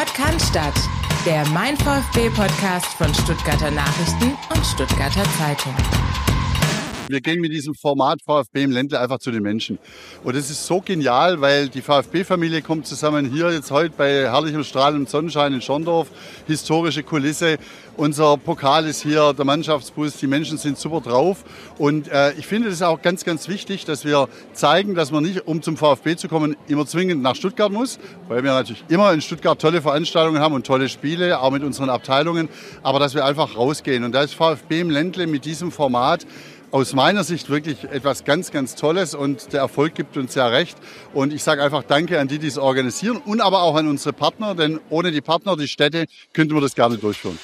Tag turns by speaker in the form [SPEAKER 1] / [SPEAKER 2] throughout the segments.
[SPEAKER 1] Podcast, der Mein VfB-Podcast von Stuttgarter Nachrichten und Stuttgarter Zeitung.
[SPEAKER 2] Wir gehen mit diesem Format VfB im Ländle einfach zu den Menschen. Und es ist so genial, weil die VfB-Familie kommt zusammen hier jetzt heute bei herrlichem strahlendem Sonnenschein in Schorndorf. Historische Kulisse. Unser Pokal ist hier, der Mannschaftsbus, die Menschen sind super drauf. Und ich finde es auch ganz, ganz wichtig, dass wir zeigen, dass man nicht, um zum VfB zu kommen, immer zwingend nach Stuttgart muss. Weil wir natürlich immer in Stuttgart tolle Veranstaltungen haben und tolle Spiele, auch mit unseren Abteilungen. Aber dass wir einfach rausgehen. Und da ist VfB im Ländle mit diesem Format aus meiner Sicht wirklich etwas ganz, ganz Tolles und der Erfolg gibt uns ja recht. Und ich sage einfach Danke an die, die es organisieren und aber auch an unsere Partner, denn ohne die Partner, die Städte, könnten wir das gar nicht durchführen.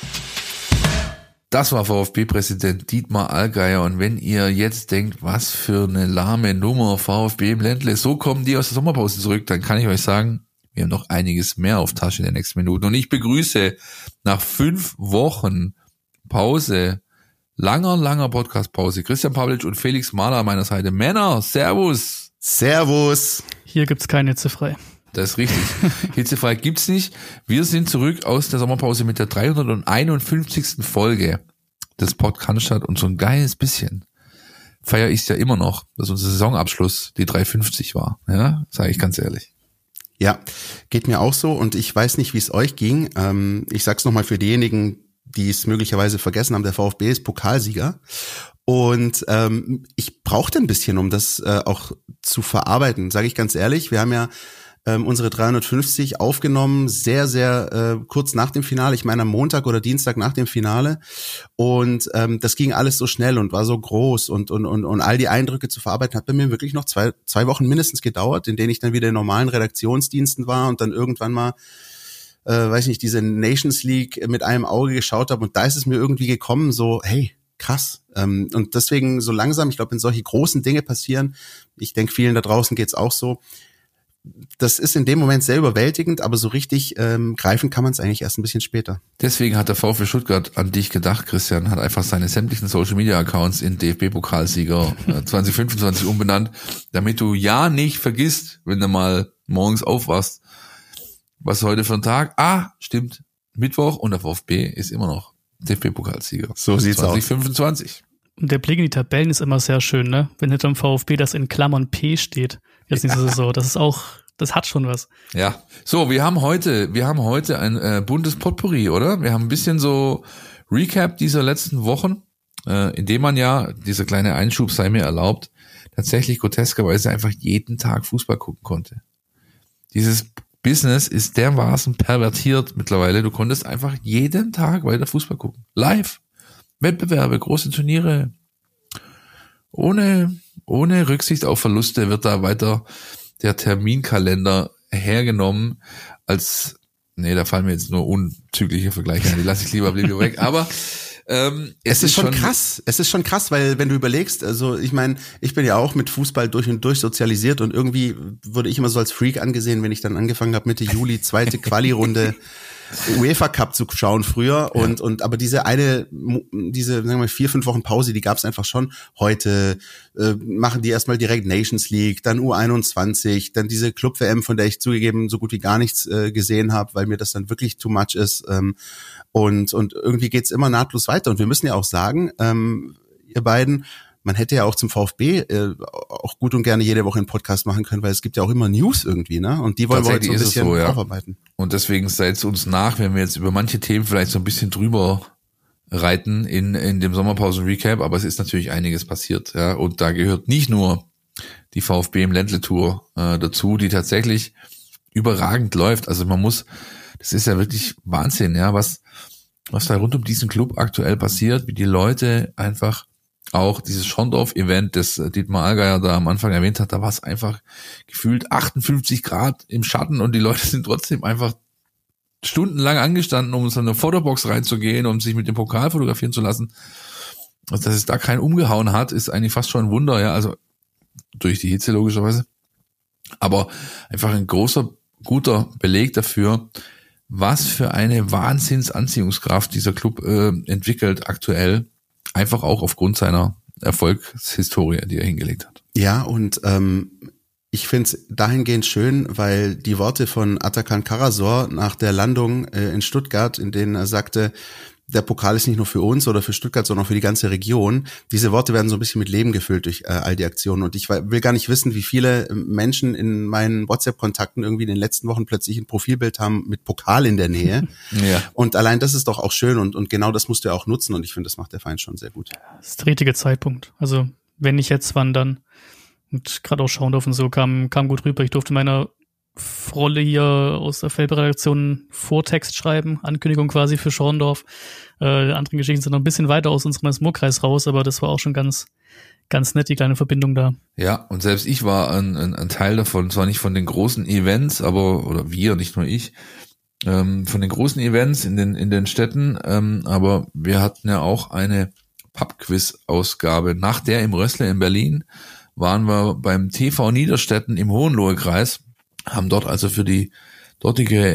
[SPEAKER 3] Das war VfB-Präsident Dietmar Allgeier. Und wenn ihr jetzt denkt, was für eine lahme Nummer VfB im Ländle, so kommen die aus der Sommerpause zurück, dann kann ich euch sagen, wir haben noch einiges mehr auf Tasche in den nächsten Minuten. Und ich begrüße nach 5 Wochen Pause, langer Podcast-Pause, Christian Pavlic und Felix Mahler an meiner Seite. Männer, Servus.
[SPEAKER 4] Servus.
[SPEAKER 5] Hier gibt's keine Hitzefrei.
[SPEAKER 3] Das ist richtig. Hitzefrei gibt's nicht. Wir sind zurück aus der Sommerpause mit der 351. Folge des Podcasts und so ein geiles bisschen feiere ich es ja immer noch, dass unser Saisonabschluss die 350 war. Ja, sage ich ganz ehrlich.
[SPEAKER 4] Ja, geht mir auch so und ich weiß nicht, wie es euch ging. Ich sag's nochmal für diejenigen, die es möglicherweise vergessen haben, der VfB ist Pokalsieger. Und ich brauchte ein bisschen, um das auch zu verarbeiten, sage ich ganz ehrlich. Wir haben ja unsere 350 aufgenommen, sehr, sehr kurz nach dem Finale. Ich meine am Montag oder Dienstag nach dem Finale. Und das ging alles so schnell und war so groß. Und all die Eindrücke zu verarbeiten, hat bei mir wirklich noch zwei Wochen mindestens gedauert, in denen ich dann wieder in normalen Redaktionsdiensten war und dann irgendwann mal weiß nicht, diese Nations League mit einem Auge geschaut habe und da ist es mir irgendwie gekommen, so, hey, krass. Und deswegen so langsam, ich glaube, wenn solche großen Dinge passieren, ich denke, vielen da draußen geht's auch so, das ist in dem Moment sehr überwältigend, aber so richtig greifen kann man es eigentlich erst ein bisschen später.
[SPEAKER 3] Deswegen hat der VfB Stuttgart an dich gedacht, Christian, hat einfach seine sämtlichen Social-Media-Accounts in DFB-Pokalsieger 2025 umbenannt, damit du ja nicht vergisst, wenn du mal morgens aufwachst, was heute für ein Tag? Stimmt, Mittwoch und der VfB ist immer noch DFB-Pokalsieger.
[SPEAKER 4] So sieht's
[SPEAKER 3] 2025.
[SPEAKER 5] Und der Blick in die Tabellen ist immer sehr schön, ne? Wenn hinter dem VfB das in Klammern P steht. Jetzt nicht so, das ist auch, das hat schon was.
[SPEAKER 3] Ja. So, wir haben heute ein buntes Potpourri, oder? Wir haben ein bisschen so Recap dieser letzten Wochen, indem man ja, dieser kleine Einschub sei mir erlaubt, tatsächlich groteskerweise einfach jeden Tag Fußball gucken konnte. Dieses Business ist dermaßen pervertiert mittlerweile. Du konntest einfach jeden Tag weiter Fußball gucken. Live. Wettbewerbe, große Turniere. Ohne Rücksicht auf Verluste wird da weiter der Terminkalender hergenommen da fallen mir jetzt nur unzügliche Vergleiche ein. Die lasse ich lieber weg. Aber
[SPEAKER 4] es ist schon krass. Es ist schon krass, weil wenn du überlegst, also ich meine, ich bin ja auch mit Fußball durch und durch sozialisiert und irgendwie wurde ich immer so als Freak angesehen, wenn ich dann angefangen habe Mitte Juli, zweite Quali-Runde UEFA Cup zu schauen früher und aber diese sagen wir mal 4-5 Wochen Pause, die gab es einfach schon. Heute machen die erstmal direkt Nations League, dann U21, dann diese Club-WM, von der ich zugegeben so gut wie gar nichts gesehen habe, weil mir das dann wirklich too much ist. Und irgendwie geht's immer nahtlos weiter. Und wir müssen ja auch sagen, ihr beiden, man hätte ja auch zum VfB auch gut und gerne jede Woche einen Podcast machen können, weil es gibt ja auch immer News irgendwie, ne? Und die wollen wir heute so ein bisschen aufarbeiten.
[SPEAKER 3] Und deswegen seid uns nach, wenn wir jetzt über manche Themen vielleicht so ein bisschen drüber reiten in dem Sommerpausen-Recap, aber es ist natürlich einiges passiert, ja. Und da gehört nicht nur die VfB im Ländle-Tour dazu, die tatsächlich überragend läuft. Also das ist ja wirklich Wahnsinn, ja, was da rund um diesen Club aktuell passiert, wie die Leute einfach auch dieses Schorndorf-Event, das Dietmar Allgeier da am Anfang erwähnt hat, da war es einfach gefühlt 58 Grad im Schatten und die Leute sind trotzdem einfach stundenlang angestanden, um in so eine Fotobox reinzugehen, um sich mit dem Pokal fotografieren zu lassen. Also, dass es da keinen umgehauen hat, ist eigentlich fast schon ein Wunder, ja, also durch die Hitze logischerweise. Aber einfach ein guter Beleg dafür, was für eine Wahnsinnsanziehungskraft dieser Club entwickelt aktuell. Einfach auch aufgrund seiner Erfolgshistorie, die er hingelegt hat.
[SPEAKER 4] Ja, und Ich finde es dahingehend schön, weil die Worte von Atakan Karasor nach der Landung in Stuttgart, in denen er sagte, der Pokal ist nicht nur für uns oder für Stuttgart, sondern für die ganze Region. Diese Worte werden so ein bisschen mit Leben gefüllt durch all die Aktionen. Und ich will gar nicht wissen, wie viele Menschen in meinen WhatsApp-Kontakten irgendwie in den letzten Wochen plötzlich ein Profilbild haben mit Pokal in der Nähe.
[SPEAKER 3] Ja.
[SPEAKER 4] Und allein das ist doch auch schön und genau das musst du ja auch nutzen. Und ich finde, das macht der Verein schon sehr gut.
[SPEAKER 5] Das ist der richtige Zeitpunkt. Also wenn nicht jetzt, wann dann? Und gerade auch Schaundorf und so kam gut rüber. Ich durfte meiner Rolle hier aus der Felbredaktion Vortext schreiben, Ankündigung quasi für Schorndorf. Die anderen Geschichten sind noch ein bisschen weiter aus unserem Smurkreis raus, aber das war auch schon ganz nett, die kleine Verbindung da.
[SPEAKER 3] Ja, und selbst ich war ein Teil davon, zwar nicht von den großen Events, oder wir, nicht nur ich, von den großen Events in den Städten, aber wir hatten ja auch eine Pub-Quiz-Ausgabe. Nach der im Rössle in Berlin waren wir beim TV Niederstetten im Hohenlohe-Kreis, haben dort also für die dortige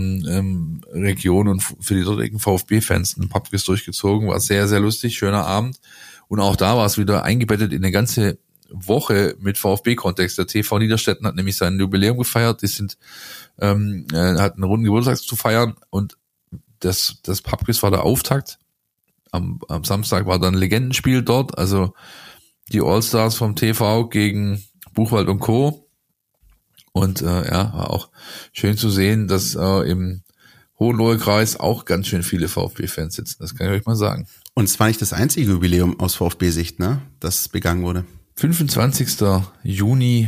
[SPEAKER 3] Region und für die dortigen VfB-Fans einen Pubquiz durchgezogen. War sehr, sehr lustig, schöner Abend. Und auch da war es wieder eingebettet in eine ganze Woche mit VfB-Kontext. Der TV Niederstetten hat nämlich sein Jubiläum gefeiert. Die hatten einen runden Geburtstag zu feiern und das Pubquiz war der Auftakt. Am Samstag war dann ein Legendenspiel dort, also die Allstars vom TV gegen Buchwald und Co. Und war auch schön zu sehen, dass im Hohenlohe-Kreis auch ganz schön viele VfB-Fans sitzen. Das kann ich euch mal sagen.
[SPEAKER 4] Und es war nicht das einzige Jubiläum aus VfB-Sicht, ne, das begangen wurde.
[SPEAKER 3] 25. Juni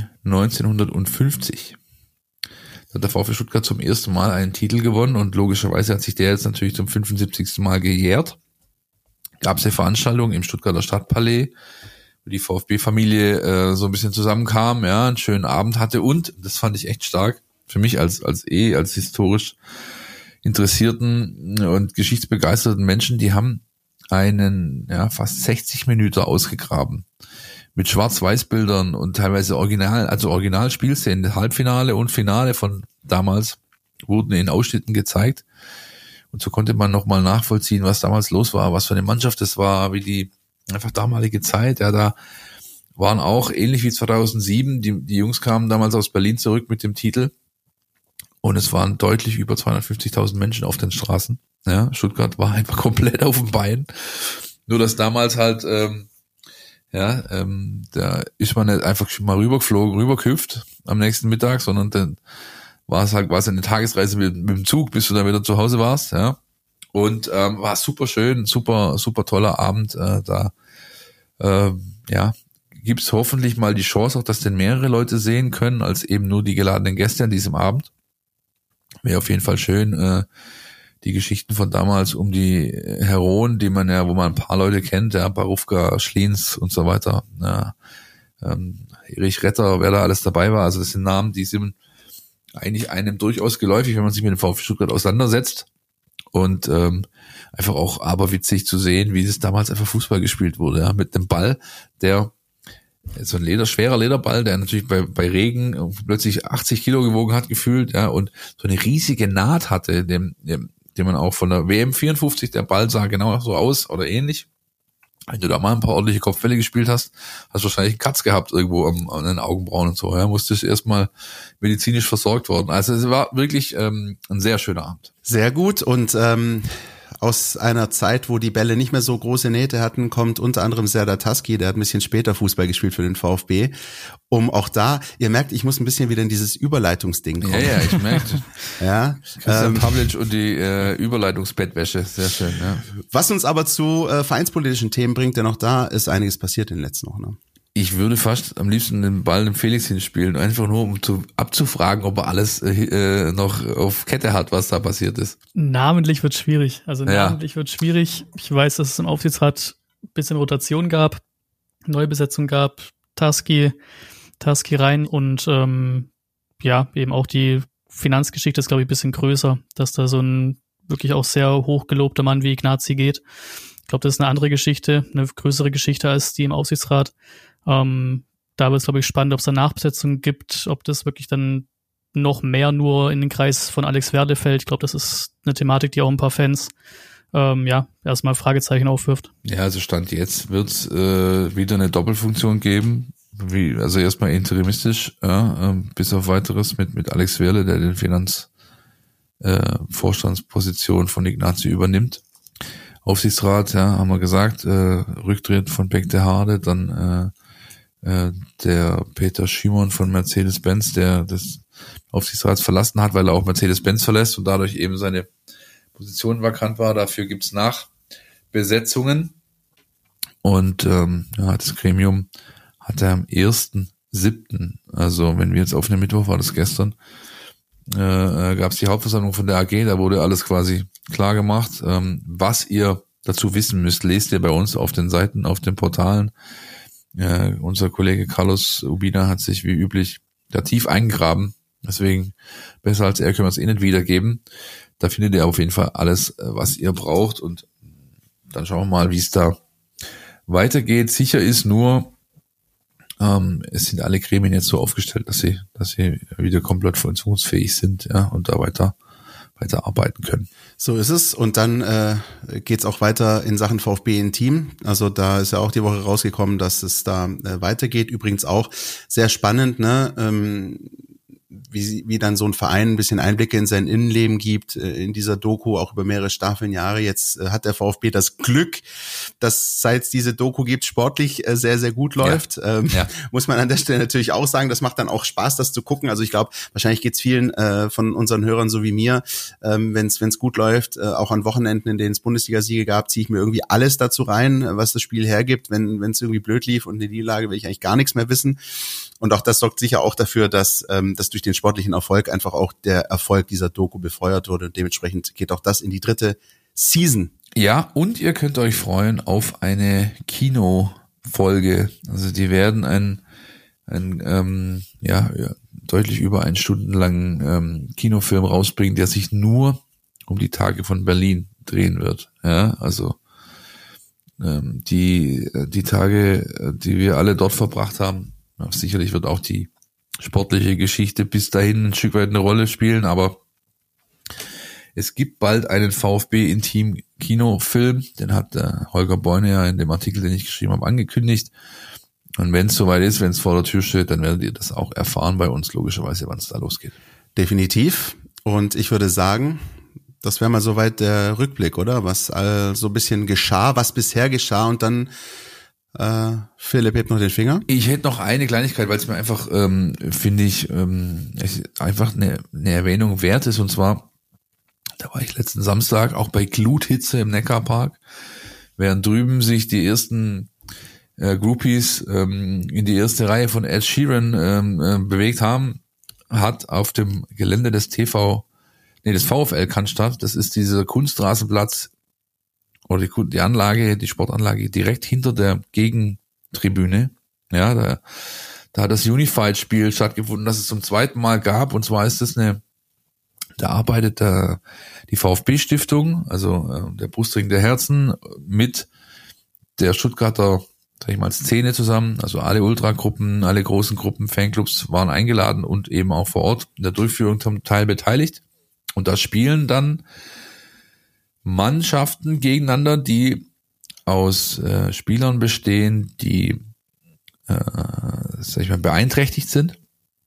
[SPEAKER 3] 1950. Da hat der VfB Stuttgart zum ersten Mal einen Titel gewonnen und logischerweise hat sich der jetzt natürlich zum 75. Mal gejährt. Gab es eine Veranstaltung im Stuttgarter Stadtpalais, die VfB-Familie so ein bisschen zusammenkam, ja, einen schönen Abend hatte und, das fand ich echt stark, für mich als historisch interessierten und geschichtsbegeisterten Menschen, die haben einen fast 60 Minuten ausgegraben mit Schwarz-Weiß-Bildern und teilweise Originalspielszenen. Halbfinale und Finale von damals wurden in Ausschnitten gezeigt und so konnte man nochmal nachvollziehen, was damals los war, was für eine Mannschaft es war, wie die einfach damalige Zeit, ja, da waren auch ähnlich wie 2007, die Jungs kamen damals aus Berlin zurück mit dem Titel und es waren deutlich über 250.000 Menschen auf den Straßen, ja, Stuttgart war einfach komplett auf dem Bein, nur dass damals halt, da ist man nicht einfach mal rübergehüpft am nächsten Mittag, sondern dann war es eine Tagesreise mit dem Zug, bis du dann wieder zu Hause warst, ja. Und war super schön, super toller Abend. Gibt's hoffentlich mal die Chance auch, dass denn mehrere Leute sehen können, als eben nur die geladenen Gäste an diesem Abend. Wäre auf jeden Fall schön, die Geschichten von damals um die Heroen, wo man ein paar Leute kennt, ja, Barufka, Schliens und so weiter. Ja, Erich Retter, wer da alles dabei war. Also das sind Namen, die sind eigentlich einem durchaus geläufig, wenn man sich mit dem VfB Stuttgart auseinandersetzt. Und einfach auch aberwitzig zu sehen, wie es damals einfach Fußball gespielt wurde, ja, mit einem Ball, der so ein schwerer Lederball, der natürlich bei Regen plötzlich 80 Kilo gewogen hat, gefühlt, ja, und so eine riesige Naht hatte, den man auch von der WM 54, der Ball sah genau so aus oder ähnlich. Wenn du da mal ein paar ordentliche Kopfbälle gespielt hast du wahrscheinlich einen Katz gehabt irgendwo an den Augenbrauen und so, ja, musstest erstmal medizinisch versorgt worden. Also es war wirklich ein sehr schöner Abend.
[SPEAKER 4] Sehr gut und aus einer Zeit, wo die Bälle nicht mehr so große Nähte hatten, kommt unter anderem Serdar Taski, der hat ein bisschen später Fußball gespielt für den VfB, um auch da, ihr merkt, ich muss ein bisschen wieder in dieses Überleitungsding kommen.
[SPEAKER 3] Ja, ich merke.
[SPEAKER 4] Ja,
[SPEAKER 3] Christian Pavlic und die Überleitungsbettwäsche, sehr schön. Ja.
[SPEAKER 4] Was uns aber zu vereinspolitischen Themen bringt, denn auch da ist einiges passiert in den letzten Wochen. Ne?
[SPEAKER 3] Ich würde fast am liebsten den Ball dem Felix hinspielen, einfach nur um abzufragen, ob er alles noch auf Kette hat, was da passiert ist.
[SPEAKER 5] Namentlich wird schwierig. Wird schwierig. Ich weiß, dass es im Aufsichtsrat ein bisschen Rotation gab, Neubesetzung gab, Taski rein und eben auch die Finanzgeschichte ist, glaube ich, ein bisschen größer, dass da so ein wirklich auch sehr hochgelobter Mann wie Ignazi geht. Ich glaube, das ist eine andere Geschichte, eine größere Geschichte als die im Aufsichtsrat. Da wird es, glaube ich, spannend, ob es da Nachbesetzungen gibt, ob das wirklich dann noch mehr nur in den Kreis von Alex Werde fällt. Ich glaube, das ist eine Thematik, die auch ein paar Fans erstmal Fragezeichen aufwirft.
[SPEAKER 3] Ja, also Stand jetzt wird es wieder eine Doppelfunktion geben, also erstmal interimistisch, bis auf weiteres mit Alex Werle, der den Vorstandsposition von Ignacio übernimmt. Aufsichtsrat, haben wir gesagt, Rücktritt von Beck de Harde, dann der Peter Schimon von Mercedes-Benz, der das Aufsichtsrats verlassen hat, weil er auch Mercedes-Benz verlässt und dadurch eben seine Position vakant war. Dafür gibt's Nachbesetzungen. Und das Gremium hatte am 1.7., also wenn wir jetzt aufnehmen, Mittwoch war das gestern, gab es die Hauptversammlung von der AG, da wurde alles quasi klar gemacht. Was ihr dazu wissen müsst, lest ihr bei uns auf den Seiten, auf den Portalen. Unser Kollege Carlos Ubina hat sich wie üblich da tief eingegraben, deswegen besser als er können wir es nicht wiedergeben. Da findet ihr auf jeden Fall alles, was ihr braucht, und dann schauen wir mal, wie es da weitergeht. Sicher ist nur, es sind alle Gremien jetzt so aufgestellt, dass sie wieder komplett funktionsfähig sind, und da weiter arbeiten können.
[SPEAKER 4] So ist es. Und dann geht's auch weiter in Sachen VfB Intim. Also da ist ja auch die Woche rausgekommen, dass es da weitergeht. Übrigens auch sehr spannend, ne? Wie dann so ein Verein ein bisschen Einblicke in sein Innenleben gibt, in dieser Doku, auch über mehrere Staffeln, Jahre. Jetzt hat der VfB das Glück, dass seit es diese Doku gibt, sportlich sehr, sehr gut läuft. Muss man an der Stelle natürlich auch sagen, das macht dann auch Spaß, das zu gucken. Also ich glaube, wahrscheinlich geht's vielen von unseren Hörern so wie mir, wenn's gut läuft, auch an Wochenenden, in denen es Bundesliga-Siege gab, ziehe ich mir irgendwie alles dazu rein, was das Spiel hergibt. Wenn es irgendwie blöd lief und eine Niederlage, will ich eigentlich gar nichts mehr wissen. Und auch das sorgt sicher auch dafür, dass durch den sportlichen Erfolg einfach auch der Erfolg dieser Doku befeuert wurde. Und dementsprechend geht auch das in die 3. Season.
[SPEAKER 3] Ja, und ihr könnt euch freuen auf eine Kinofolge. Also die werden deutlich über 1 Stunden langen Kinofilm rausbringen, der sich nur um die Tage von Berlin drehen wird. Ja, also die Tage, die wir alle dort verbracht haben. Ja, sicherlich wird auch die sportliche Geschichte bis dahin ein Stück weit eine Rolle spielen, aber es gibt bald einen VfB-Intim-Kinofilm, den hat Holger Beune ja in dem Artikel, den ich geschrieben habe, angekündigt. Und wenn es soweit ist, wenn es vor der Tür steht, dann werdet ihr das auch erfahren bei uns, logischerweise, wann es da losgeht.
[SPEAKER 4] Definitiv. Und ich würde sagen, das wäre mal soweit der Rückblick, oder? Was so ein bisschen geschah, was bisher geschah, und dann Philipp hebt noch den Finger.
[SPEAKER 3] Ich hätte noch eine Kleinigkeit, weil es mir einfach, finde ich, einfach eine Erwähnung wert ist. Und zwar, da war ich letzten Samstag auch bei Gluthitze im Neckarpark, während drüben sich die ersten Groupies in die erste Reihe von Ed Sheeran bewegt haben, hat auf dem Gelände des VfL Cannstatt, das ist dieser Kunstrasenplatz, oder die Anlage, die Sportanlage direkt hinter der Gegentribüne. Ja, da hat das Unified-Spiel stattgefunden, das es zum 2. Mal gab. Und zwar ist das da arbeitet die VfB-Stiftung, also der Brustring der Herzen, mit der Stuttgarter, sag ich mal, Szene zusammen. Also alle Ultragruppen, alle großen Gruppen, Fanclubs waren eingeladen und eben auch vor Ort in der Durchführung zum Teil beteiligt. Und da spielen dann Mannschaften gegeneinander, die aus Spielern bestehen, die beeinträchtigt sind,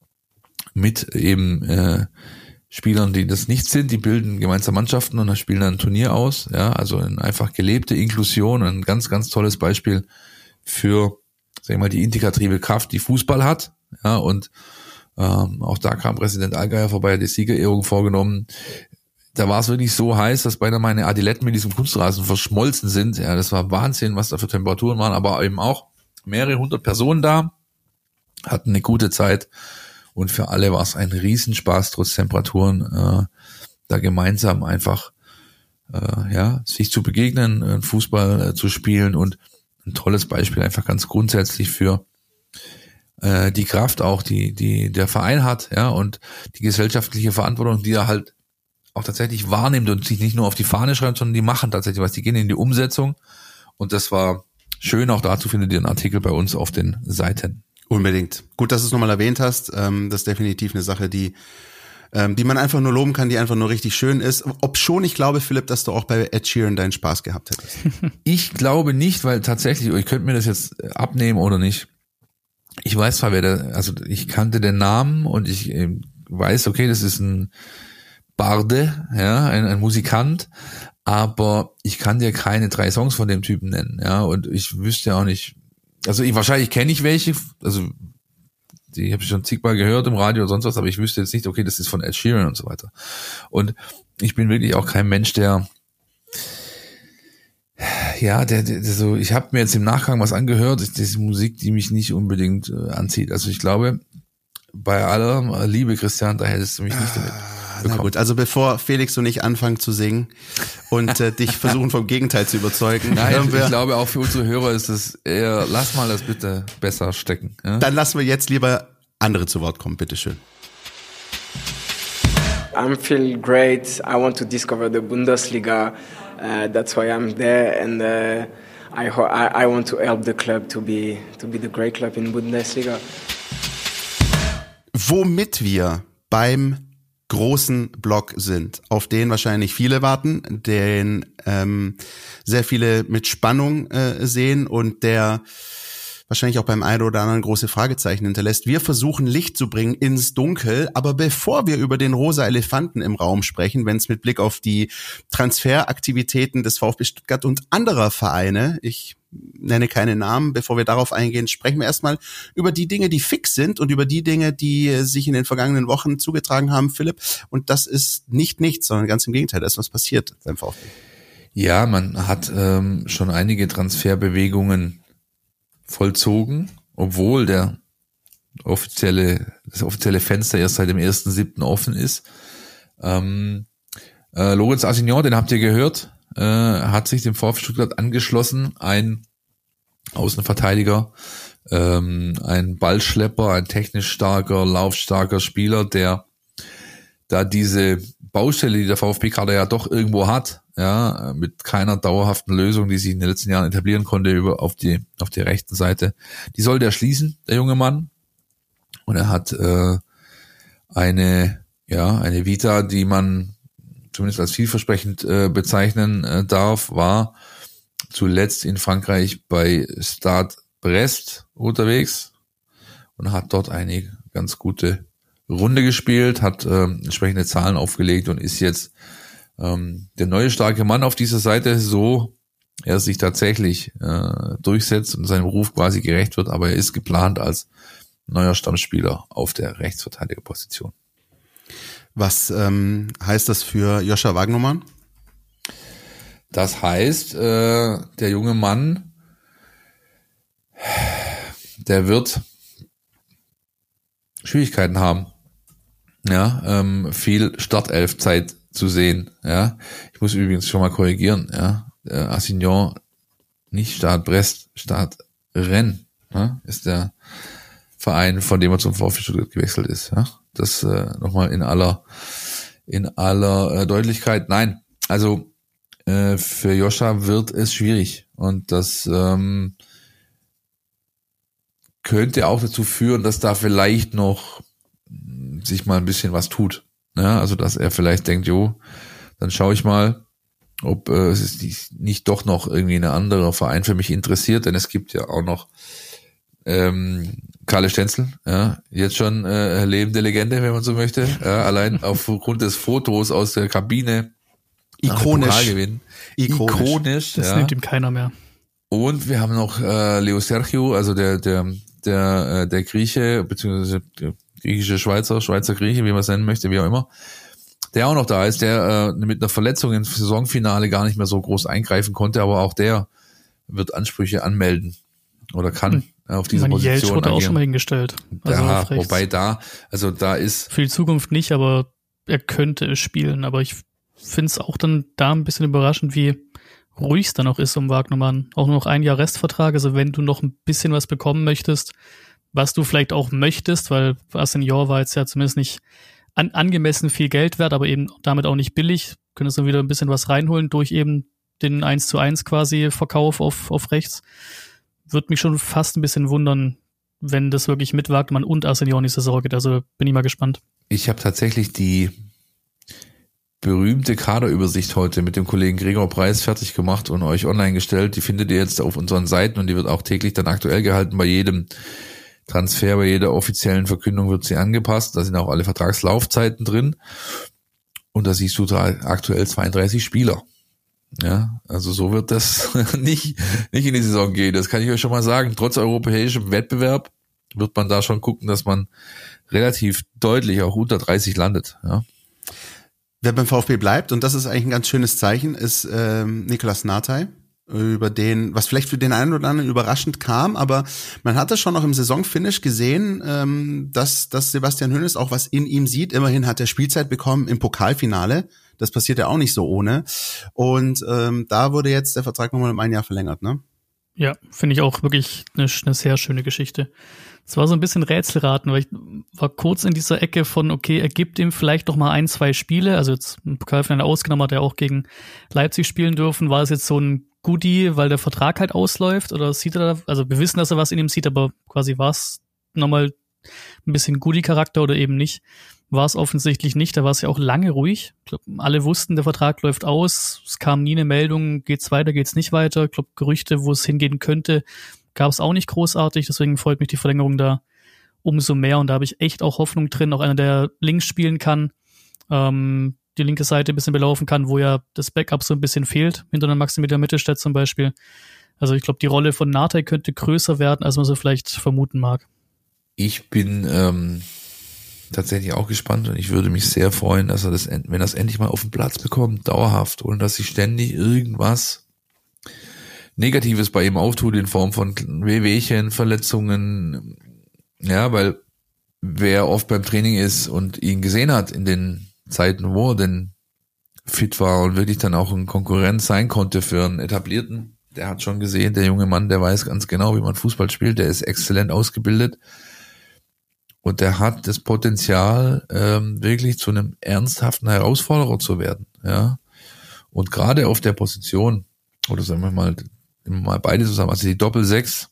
[SPEAKER 3] mit eben Spielern, die das nicht sind, die bilden gemeinsam Mannschaften und spielen dann ein Turnier aus. Ja, also eine einfach gelebte Inklusion, ein ganz, ganz tolles Beispiel für, sag ich mal, die integrative Kraft, die Fußball hat. Ja, und auch da kam Präsident Allgeier vorbei, hat die Siegerehrung vorgenommen. Da war es wirklich so heiß, dass beinahe meine Adiletten mit diesem Kunstrasen verschmolzen sind. Ja, das war Wahnsinn, was da für Temperaturen waren, aber eben auch mehrere 100 Personen da, hatten eine gute Zeit, und für alle war es ein Riesenspaß, trotz Temperaturen, da gemeinsam einfach sich zu begegnen, Fußball zu spielen, und ein tolles Beispiel einfach ganz grundsätzlich für die Kraft auch, die der Verein hat, ja, und die gesellschaftliche Verantwortung, die er halt auch tatsächlich wahrnimmt und sich nicht nur auf die Fahne schreibt, sondern die machen tatsächlich was, die gehen in die Umsetzung, und das war schön. Auch dazu findet ihr einen Artikel bei uns auf den Seiten.
[SPEAKER 4] Unbedingt. Gut, dass du es nochmal erwähnt hast. Das ist definitiv eine Sache, die man einfach nur loben kann, die einfach nur richtig schön ist. Obschon ich glaube, Philipp, dass du auch bei Ed Sheeran deinen Spaß gehabt hättest.
[SPEAKER 3] Ich glaube nicht, weil tatsächlich, ich könnte mir das jetzt abnehmen oder nicht, ich weiß zwar, also ich kannte den Namen und ich weiß, okay, das ist ein Barde, ja, ein Musikant, aber ich kann dir keine 3 Songs von dem Typen nennen, ja, und ich wüsste auch nicht, also wahrscheinlich kenne ich welche, also die habe ich schon zigmal gehört im Radio oder sonst was, aber ich wüsste jetzt nicht, okay, das ist von Ed Sheeran und so weiter. Und ich bin wirklich auch kein Mensch, der so, ich habe mir jetzt im Nachgang was angehört, das ist Musik, die mich nicht unbedingt anzieht. Also ich glaube, bei aller Liebe, Christian, da hättest du mich nicht damit bekommen.
[SPEAKER 4] Na gut, also bevor Felix und ich anfangen zu singen und dich versuchen vom Gegenteil zu überzeugen.
[SPEAKER 3] Nein, ich glaube auch für unsere Hörer ist es eher, lass mal das bitte besser stecken. Ja?
[SPEAKER 4] Dann lassen wir jetzt lieber andere zu Wort kommen, bitteschön.
[SPEAKER 6] I feel great. I want to discover the Bundesliga. That's why I'm there, and I want to help the club to be the great club in Bundesliga.
[SPEAKER 4] Womit wir beim großen Block sind, auf den wahrscheinlich viele warten, den sehr viele mit Spannung sehen und der wahrscheinlich auch beim einen oder anderen große Fragezeichen hinterlässt. Wir versuchen Licht zu bringen ins Dunkel, aber bevor wir über den rosa Elefanten im Raum sprechen, wenn es mit Blick auf die Transferaktivitäten des VfB Stuttgart und anderer Vereine, ich nenne keine Namen, bevor wir darauf eingehen, sprechen wir erstmal über die Dinge, die fix sind und über die Dinge, die sich in den vergangenen Wochen zugetragen haben, Philipp. Und das ist nicht nichts, sondern ganz im Gegenteil, da ist was passiert beim VfB.
[SPEAKER 3] Ja, man hat schon einige Transferbewegungen vollzogen, obwohl das offizielle Fenster erst seit dem 1.7. offen ist. Lorenz Assignon, den habt ihr gehört, hat sich dem VfB Stuttgart angeschlossen, ein Außenverteidiger, ein Ballschlepper, ein technisch starker, laufstarker Spieler, der da diese Baustelle, die der VfB gerade ja doch irgendwo hat, ja, mit keiner dauerhaften Lösung, die sich in den letzten Jahren etablieren konnte, auf der rechten Seite, die soll der schließen, der junge Mann. Und er hat eine Vita, die man zumindest als vielversprechend bezeichnen darf, war zuletzt in Frankreich bei Stade Brest unterwegs und hat dort eine ganz gute Runde gespielt, hat entsprechende Zahlen aufgelegt und ist jetzt der neue starke Mann auf dieser Seite, so er sich tatsächlich durchsetzt und seinem Ruf quasi gerecht wird, aber er ist geplant als neuer Stammspieler auf der Rechtsverteidigerposition.
[SPEAKER 4] Was heißt das für Joscha Wagnermann?
[SPEAKER 3] Das heißt, der junge Mann, der wird Schwierigkeiten haben, ja, viel Startelf-Zeit zu sehen, ja. Ich muss übrigens schon mal korrigieren, ja. Assignon, nicht Stade Brest, Stade Rennes, ja, ist der Verein, von dem er zum VfB Stuttgart gewechselt ist, ja. Das nochmal in aller Deutlichkeit. Nein, also für Joscha wird es schwierig und das könnte auch dazu führen, dass da vielleicht noch sich mal ein bisschen was tut. Ja, also dass er vielleicht denkt, dann schaue ich mal, ob es ist nicht doch noch irgendwie ein anderer Verein für mich interessiert, denn es gibt ja auch noch Kalle Stenzel, ja, jetzt schon lebende Legende, wenn man so möchte, ja, allein aufgrund des Fotos aus der Kabine.
[SPEAKER 4] Ikonisch.
[SPEAKER 5] Das nimmt ihm keiner mehr.
[SPEAKER 3] Und wir haben noch Leo Sergio, also der Grieche, beziehungsweise der griechische Schweizer Grieche, wie man es nennen möchte, wie auch immer, der auch noch da ist, der mit einer Verletzung im Saisonfinale gar nicht mehr so groß eingreifen konnte, aber auch der wird Ansprüche anmelden oder kann auf diese Position
[SPEAKER 5] Jeltsch wurde
[SPEAKER 3] agieren.
[SPEAKER 5] auch schon mal hingestellt. Also
[SPEAKER 3] ja, wobei da ist...
[SPEAKER 5] Für die Zukunft nicht, aber er könnte es spielen. Aber ich finde es auch dann da ein bisschen überraschend, wie ruhig es dann auch ist um Wagnermann. Auch nur noch 1 Jahr Restvertrag. Also wenn du noch ein bisschen was bekommen möchtest, was du vielleicht auch möchtest, weil Assignon war jetzt ja zumindest nicht angemessen viel Geld wert, aber eben damit auch nicht billig, könntest du wieder ein bisschen was reinholen durch eben den 1:1 quasi Verkauf auf rechts. Würde mich schon fast ein bisschen wundern, wenn das wirklich mit Wagnermann und Assignon nicht so geht. Also bin ich mal gespannt.
[SPEAKER 3] Ich habe tatsächlich die berühmte Kaderübersicht heute mit dem Kollegen Gregor Preis fertig gemacht und euch online gestellt. Die findet ihr jetzt auf unseren Seiten und die wird auch täglich dann aktuell gehalten bei jedem Transfer, bei jeder offiziellen Verkündung wird sie angepasst. Da sind auch alle Vertragslaufzeiten drin. Und da siehst du da aktuell 32 Spieler. Ja, also so wird das nicht in die Saison gehen. Das kann ich euch schon mal sagen. Trotz europäischem Wettbewerb wird man da schon gucken, dass man relativ deutlich auch unter 30 landet. Ja.
[SPEAKER 4] Wer beim VfB bleibt, und das ist eigentlich ein ganz schönes Zeichen, ist Nicolas Nartey, über den, was vielleicht für den einen oder anderen überraschend kam, aber man hat das schon noch im Saisonfinish gesehen, dass Sebastian Hoeneß auch was in ihm sieht. Immerhin hat er Spielzeit bekommen im Pokalfinale. Das passiert ja auch nicht so ohne. Und da wurde jetzt der Vertrag nochmal um 1 Jahr verlängert, ne?
[SPEAKER 5] Ja, finde ich auch wirklich eine sehr schöne Geschichte. Es war so ein bisschen Rätselraten, weil ich war kurz in dieser Ecke von, okay, er gibt ihm vielleicht noch mal 1, 2 Spiele, also jetzt im Pokalfinale ausgenommen, hat er auch gegen Leipzig spielen dürfen. War es jetzt so ein Goodie, weil der Vertrag halt ausläuft, oder sieht er da, also wir wissen, dass er was in ihm sieht, aber quasi war es nochmal ein bisschen Goodie-Charakter oder eben nicht. War es offensichtlich nicht, da war es ja auch lange ruhig. Ich glaube, alle wussten, der Vertrag läuft aus, es kam nie eine Meldung, geht's weiter, geht's nicht weiter. Ich glaube, Gerüchte, wo es hingehen könnte, gab es auch nicht großartig, deswegen freut mich die Verlängerung da umso mehr, und da habe ich echt auch Hoffnung drin, auch einer, der links spielen kann, die linke Seite ein bisschen belaufen kann, wo ja das Backup so ein bisschen fehlt, hinter einem Maximilian Mittelstädt zum Beispiel. Also ich glaube, die Rolle von Nartey könnte größer werden, als man so vielleicht vermuten mag.
[SPEAKER 3] Ich bin tatsächlich auch gespannt, und ich würde mich sehr freuen, dass er wenn er es endlich mal auf den Platz bekommt, dauerhaft, ohne dass sich ständig irgendwas Negatives bei ihm auftut in Form von Wehwehchen, Verletzungen. Ja, weil wer oft beim Training ist und ihn gesehen hat in den Zeiten, wo er denn fit war und wirklich dann auch ein Konkurrent sein konnte für einen Etablierten, der hat schon gesehen, der junge Mann, der weiß ganz genau, wie man Fußball spielt, der ist exzellent ausgebildet. Und der hat das Potenzial, wirklich zu einem ernsthaften Herausforderer zu werden. Ja. Und gerade auf der Position, oder sagen wir mal beide zusammen, also die Doppel-6,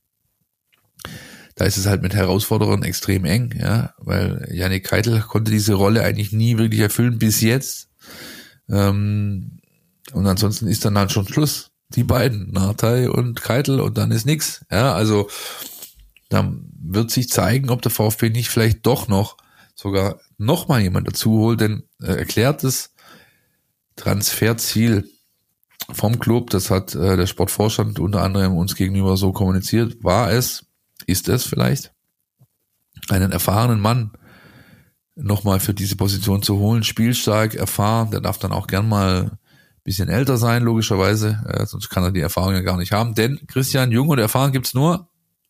[SPEAKER 3] da ist es halt mit Herausforderern extrem eng, ja, weil Yannick Keitel konnte diese Rolle eigentlich nie wirklich erfüllen bis jetzt. Und ansonsten ist dann halt schon Schluss. Die beiden, Nartey und Keitel, und dann ist nix. Ja, also dann wird sich zeigen, ob der VfB nicht vielleicht doch sogar noch mal jemand dazu holt, denn erklärtes Transferziel vom Club, das hat der Sportvorstand unter anderem uns gegenüber so kommuniziert, ist es vielleicht, einen erfahrenen Mann nochmal für diese Position zu holen, spielstark, erfahren, der darf dann auch gern mal ein bisschen älter sein, logischerweise, sonst kann er die Erfahrung ja gar nicht haben, denn Christian, jung und erfahren gibt's nur.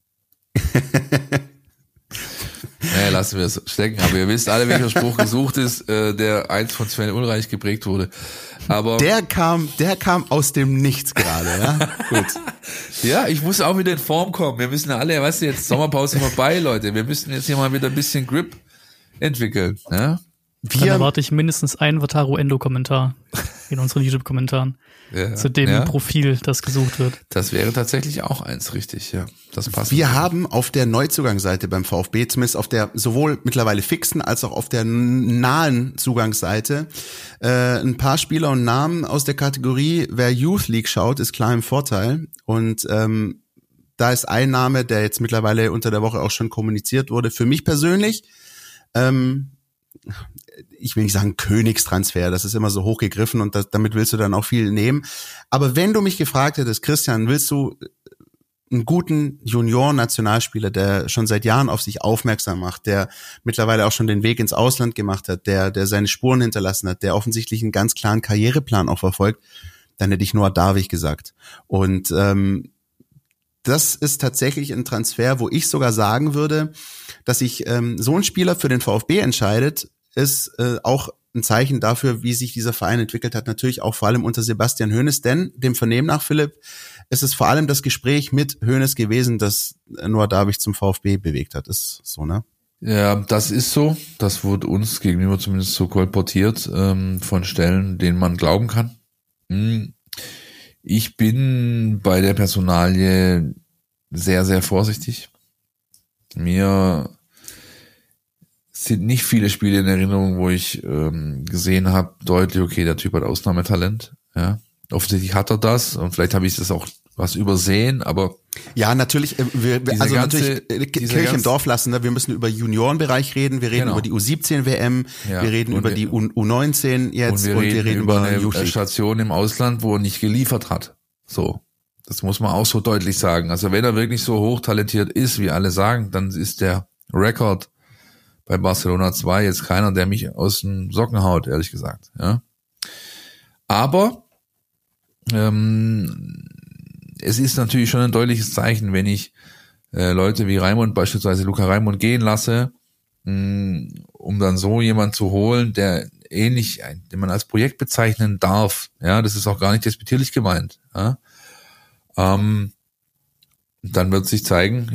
[SPEAKER 3] Naja, lassen wir es stecken, aber ihr wisst alle, welcher Spruch gesucht ist, der einst von Sven Ulreich geprägt wurde. Aber
[SPEAKER 4] der kam aus dem Nichts gerade, ja. Gut.
[SPEAKER 3] Ja, ich muss auch wieder in Form kommen. Wir müssen alle, weißt du, jetzt Sommerpause vorbei, Leute. Wir müssen jetzt hier mal wieder ein bisschen Grip entwickeln. Ja?
[SPEAKER 5] Dann erwarte ich mindestens einen Wataru-Endo-Kommentar in unseren YouTube-Kommentaren zu dem Profil, das gesucht wird.
[SPEAKER 3] Das wäre tatsächlich auch eins, richtig, ja. Das passt.
[SPEAKER 4] Wir haben auf der Neuzugangsseite beim VfB, zumindest auf der sowohl mittlerweile fixen als auch auf der nahen Zugangsseite, ein paar Spieler und Namen aus der Kategorie, wer Youth League schaut, ist klar im Vorteil. Und da ist ein Name, der jetzt mittlerweile unter der Woche auch schon kommuniziert wurde. Für mich persönlich, ich will nicht sagen Königstransfer, das ist immer so hochgegriffen und damit willst du dann auch viel nehmen. Aber wenn du mich gefragt hättest, Christian, willst du einen guten Junior-Nationalspieler, der schon seit Jahren auf sich aufmerksam macht, der mittlerweile auch schon den Weg ins Ausland gemacht hat, der seine Spuren hinterlassen hat, der offensichtlich einen ganz klaren Karriereplan auch verfolgt, dann hätte ich Noah Darwig gesagt. Und das ist tatsächlich ein Transfer, wo ich sogar sagen würde, dass sich so ein Spieler für den VfB entscheidet, ist auch ein Zeichen dafür, wie sich dieser Verein entwickelt hat, natürlich auch vor allem unter Sebastian Hoeneß, denn dem Vernehmen nach, Philipp, ist es vor allem das Gespräch mit Hoeneß gewesen, das Noah Darwig zum VfB bewegt hat. Ist so, ne?
[SPEAKER 3] Ja, das ist so. Das wurde uns gegenüber zumindest so kolportiert von Stellen, denen man glauben kann. Ich bin bei der Personalie sehr, sehr vorsichtig. Mir sind nicht viele Spiele in Erinnerung, wo ich gesehen habe, deutlich, okay, der Typ hat Ausnahmetalent. Ja, offensichtlich hat er das und vielleicht habe ich das auch was übersehen, aber
[SPEAKER 4] ja, natürlich, Kirche im Dorf lassen, ne? Wir müssen über Juniorenbereich reden, wir reden über die U17-WM, wir reden über die U19 jetzt und wir reden über
[SPEAKER 3] eine Station im Ausland, wo er nicht geliefert hat. So, das muss man auch so deutlich sagen. Also wenn er wirklich so hochtalentiert ist, wie alle sagen, dann ist der Rekord bei Barcelona 2 jetzt keiner, der mich aus den Socken haut, ehrlich gesagt. Ja. Aber es ist natürlich schon ein deutliches Zeichen, wenn ich Leute wie Raimund, beispielsweise Luca Raimund, gehen lasse, um dann so jemand zu holen, der ähnlich, den man als Projekt bezeichnen darf. Ja, das ist auch gar nicht despektierlich gemeint. Ja. Dann wird sich zeigen,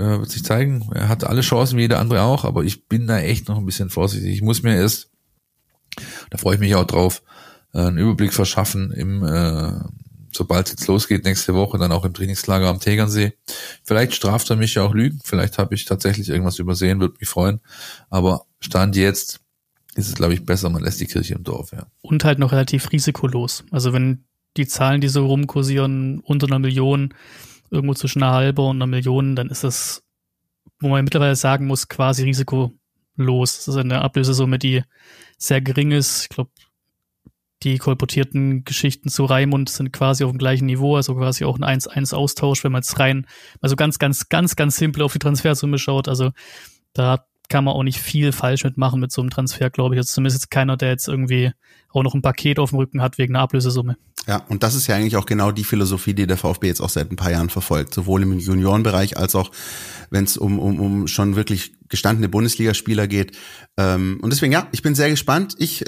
[SPEAKER 3] er hat alle Chancen, wie jeder andere auch, aber ich bin da echt noch ein bisschen vorsichtig. Ich muss mir erst, da freue ich mich auch drauf, einen Überblick verschaffen sobald es jetzt losgeht, nächste Woche, dann auch im Trainingslager am Tegernsee. Vielleicht straft er mich ja auch Lügen, vielleicht habe ich tatsächlich irgendwas übersehen, würde mich freuen. Aber Stand jetzt ist es, glaube ich, besser, man lässt die Kirche im Dorf. Ja.
[SPEAKER 5] Und halt noch relativ risikolos. Also wenn die Zahlen, die so rumkursieren, unter 1 Million, irgendwo zwischen 0,5 und 1 Million, dann ist das, wo man mittlerweile sagen muss, quasi risikolos. Das ist eine Ablösesumme, die sehr gering ist. Ich glaube, die kolportierten Geschichten zu Raimund sind quasi auf dem gleichen Niveau, also quasi auch ein 1-1-Austausch, wenn man jetzt rein, also ganz simpel auf die Transfersumme schaut. Also da kann man auch nicht viel falsch mitmachen mit so einem Transfer, glaube ich. Also zumindest jetzt keiner, der jetzt irgendwie auch noch ein Paket auf dem Rücken hat wegen einer Ablösesumme.
[SPEAKER 4] Ja, und das ist ja eigentlich auch genau die Philosophie, die der VfB jetzt auch seit ein paar Jahren verfolgt. Sowohl im Juniorenbereich als auch, wenn es um schon wirklich gestandene Bundesligaspieler geht. Und deswegen, ja, ich bin sehr gespannt. Ich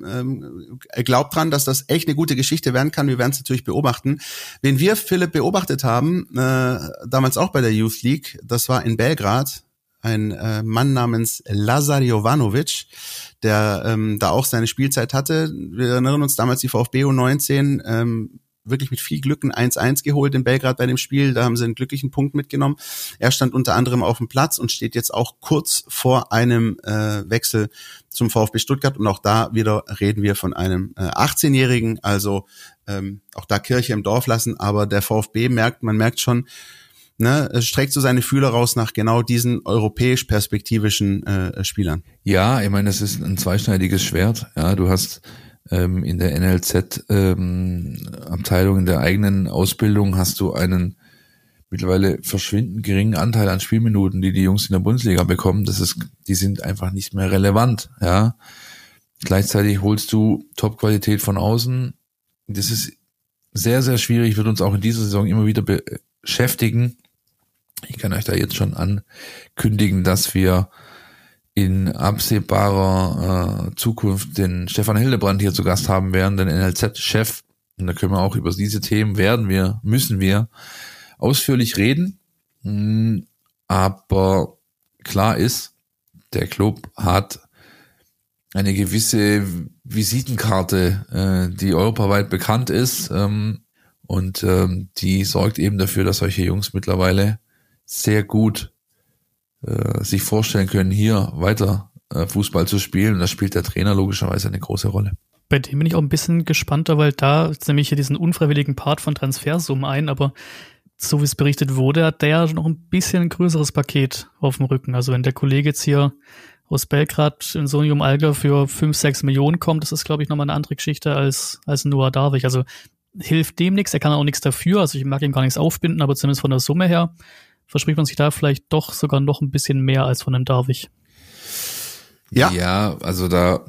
[SPEAKER 4] glaube dran, dass das echt eine gute Geschichte werden kann. Wir werden es natürlich beobachten. Wen wir, Philipp, beobachtet haben, damals auch bei der Youth League, das war in Belgrad, ein Mann namens Lazar Jovanovic, der da auch seine Spielzeit hatte. Wir erinnern uns damals die VfB U19, wirklich mit viel Glück ein 1-1 geholt in Belgrad bei dem Spiel. Da haben sie einen glücklichen Punkt mitgenommen. Er stand unter anderem auf dem Platz und steht jetzt auch kurz vor einem Wechsel zum VfB Stuttgart. Und auch da wieder reden wir von einem 18-Jährigen. Also auch da Kirche im Dorf lassen. Aber der VfB man merkt schon, streckt so seine Fühler raus nach genau diesen europäisch-perspektivischen Spielern.
[SPEAKER 3] Ja, ich meine, das ist ein zweischneidiges Schwert. Ja, du hast in der NLZ-Abteilung, in der eigenen Ausbildung hast du einen mittlerweile verschwindend geringen Anteil an Spielminuten, die Jungs in der Bundesliga bekommen. Die sind einfach nicht mehr relevant. Ja, gleichzeitig holst du Top-Qualität von außen. Das ist sehr, sehr schwierig, wird uns auch in dieser Saison immer wieder beschäftigen. Ich kann euch da jetzt schon ankündigen, dass wir in absehbarer Zukunft den Stefan Hildebrand hier zu Gast haben werden, den NLZ-Chef. Und da können wir auch über diese Themen müssen wir ausführlich reden. Aber klar ist, der Club hat eine gewisse Visitenkarte, die europaweit bekannt ist. Und die sorgt eben dafür, dass solche Jungs mittlerweile sehr gut sich vorstellen können, hier weiter Fußball zu spielen. Und da spielt der Trainer logischerweise eine große Rolle.
[SPEAKER 5] Bei dem bin ich auch ein bisschen gespannter, weil da nehme ich hier diesen unfreiwilligen Part von Transfersummen ein, aber so wie es berichtet wurde, hat der ja noch ein bisschen ein größeres Paket auf dem Rücken. Also wenn der Kollege jetzt hier aus Belgrad in Sonium Alger für 5-6 Millionen kommt, das ist, glaube ich, nochmal eine andere Geschichte als Noah Darwig. Also hilft dem nichts, er kann auch nichts dafür, also ich mag ihm gar nichts aufbinden, aber zumindest von der Summe her verspricht man sich da vielleicht doch sogar noch ein bisschen mehr als von einem Darwig.
[SPEAKER 3] Ja, also da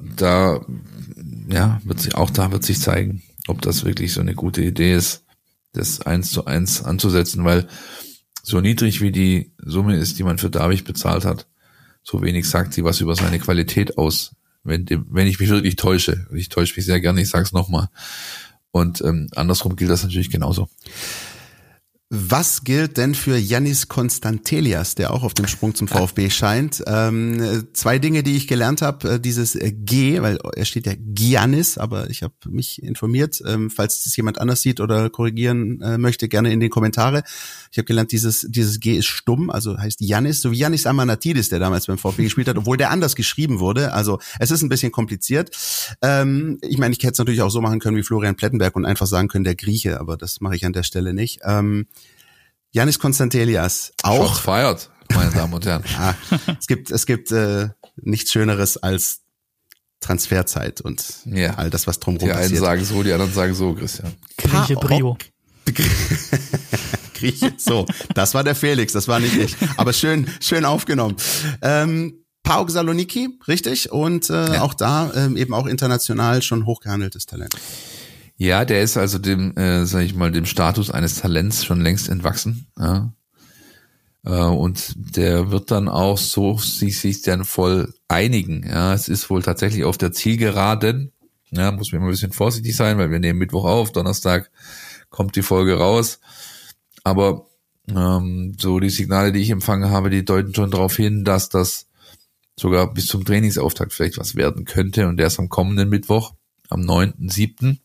[SPEAKER 3] wird sich zeigen, ob das wirklich so eine gute Idee ist, das 1:1 anzusetzen, weil so niedrig wie die Summe ist, die man für Darwig bezahlt hat, so wenig sagt sie was über seine Qualität aus, wenn ich mich wirklich täusche. Ich täusche mich sehr gerne, ich sag's nochmal. Und andersrum gilt das natürlich genauso.
[SPEAKER 4] Was gilt denn für Yannis Konstantelias, der auch auf dem Sprung zum VfB scheint? 2 Dinge, die ich gelernt habe. Dieses G, weil er steht ja Giannis, aber ich habe mich informiert. Falls das jemand anders sieht oder korrigieren möchte, gerne in den Kommentare. Ich habe gelernt, dieses G ist stumm, also heißt Yannis, so wie Yannis Amanatidis, der damals beim VfB gespielt hat, obwohl der anders geschrieben wurde. Also es ist ein bisschen kompliziert. Ich meine, ich hätte es natürlich auch so machen können wie Florian Plettenberg und einfach sagen können, der Grieche, aber das mache ich an der Stelle nicht. Yannis Konstantelias auch.
[SPEAKER 3] Shots feiert, meine Damen und Herren.
[SPEAKER 4] Es gibt nichts Schöneres als Transferzeit und all das, was drumherum passiert.
[SPEAKER 3] Die einen sagen so, die anderen sagen so, Christian.
[SPEAKER 5] Grieche Brio.
[SPEAKER 4] Grieche, so. Das war der Felix, das war nicht ich. Aber schön aufgenommen. PAOK Saloniki, richtig? Und auch da eben auch international schon hochgehandeltes Talent.
[SPEAKER 3] Ja, der ist also dem, sag ich mal, dem Status eines Talents schon längst entwachsen. Ja. Und der wird dann auch so sich dann voll einigen. Ja, es ist wohl tatsächlich auf der Zielgeraden. Ja, muss man immer ein bisschen vorsichtig sein, weil wir nehmen Mittwoch auf, Donnerstag kommt die Folge raus. Aber so die Signale, die ich empfangen habe, die deuten schon darauf hin, dass das sogar bis zum Trainingsauftakt vielleicht was werden könnte. Und der ist am kommenden Mittwoch, am 9.7.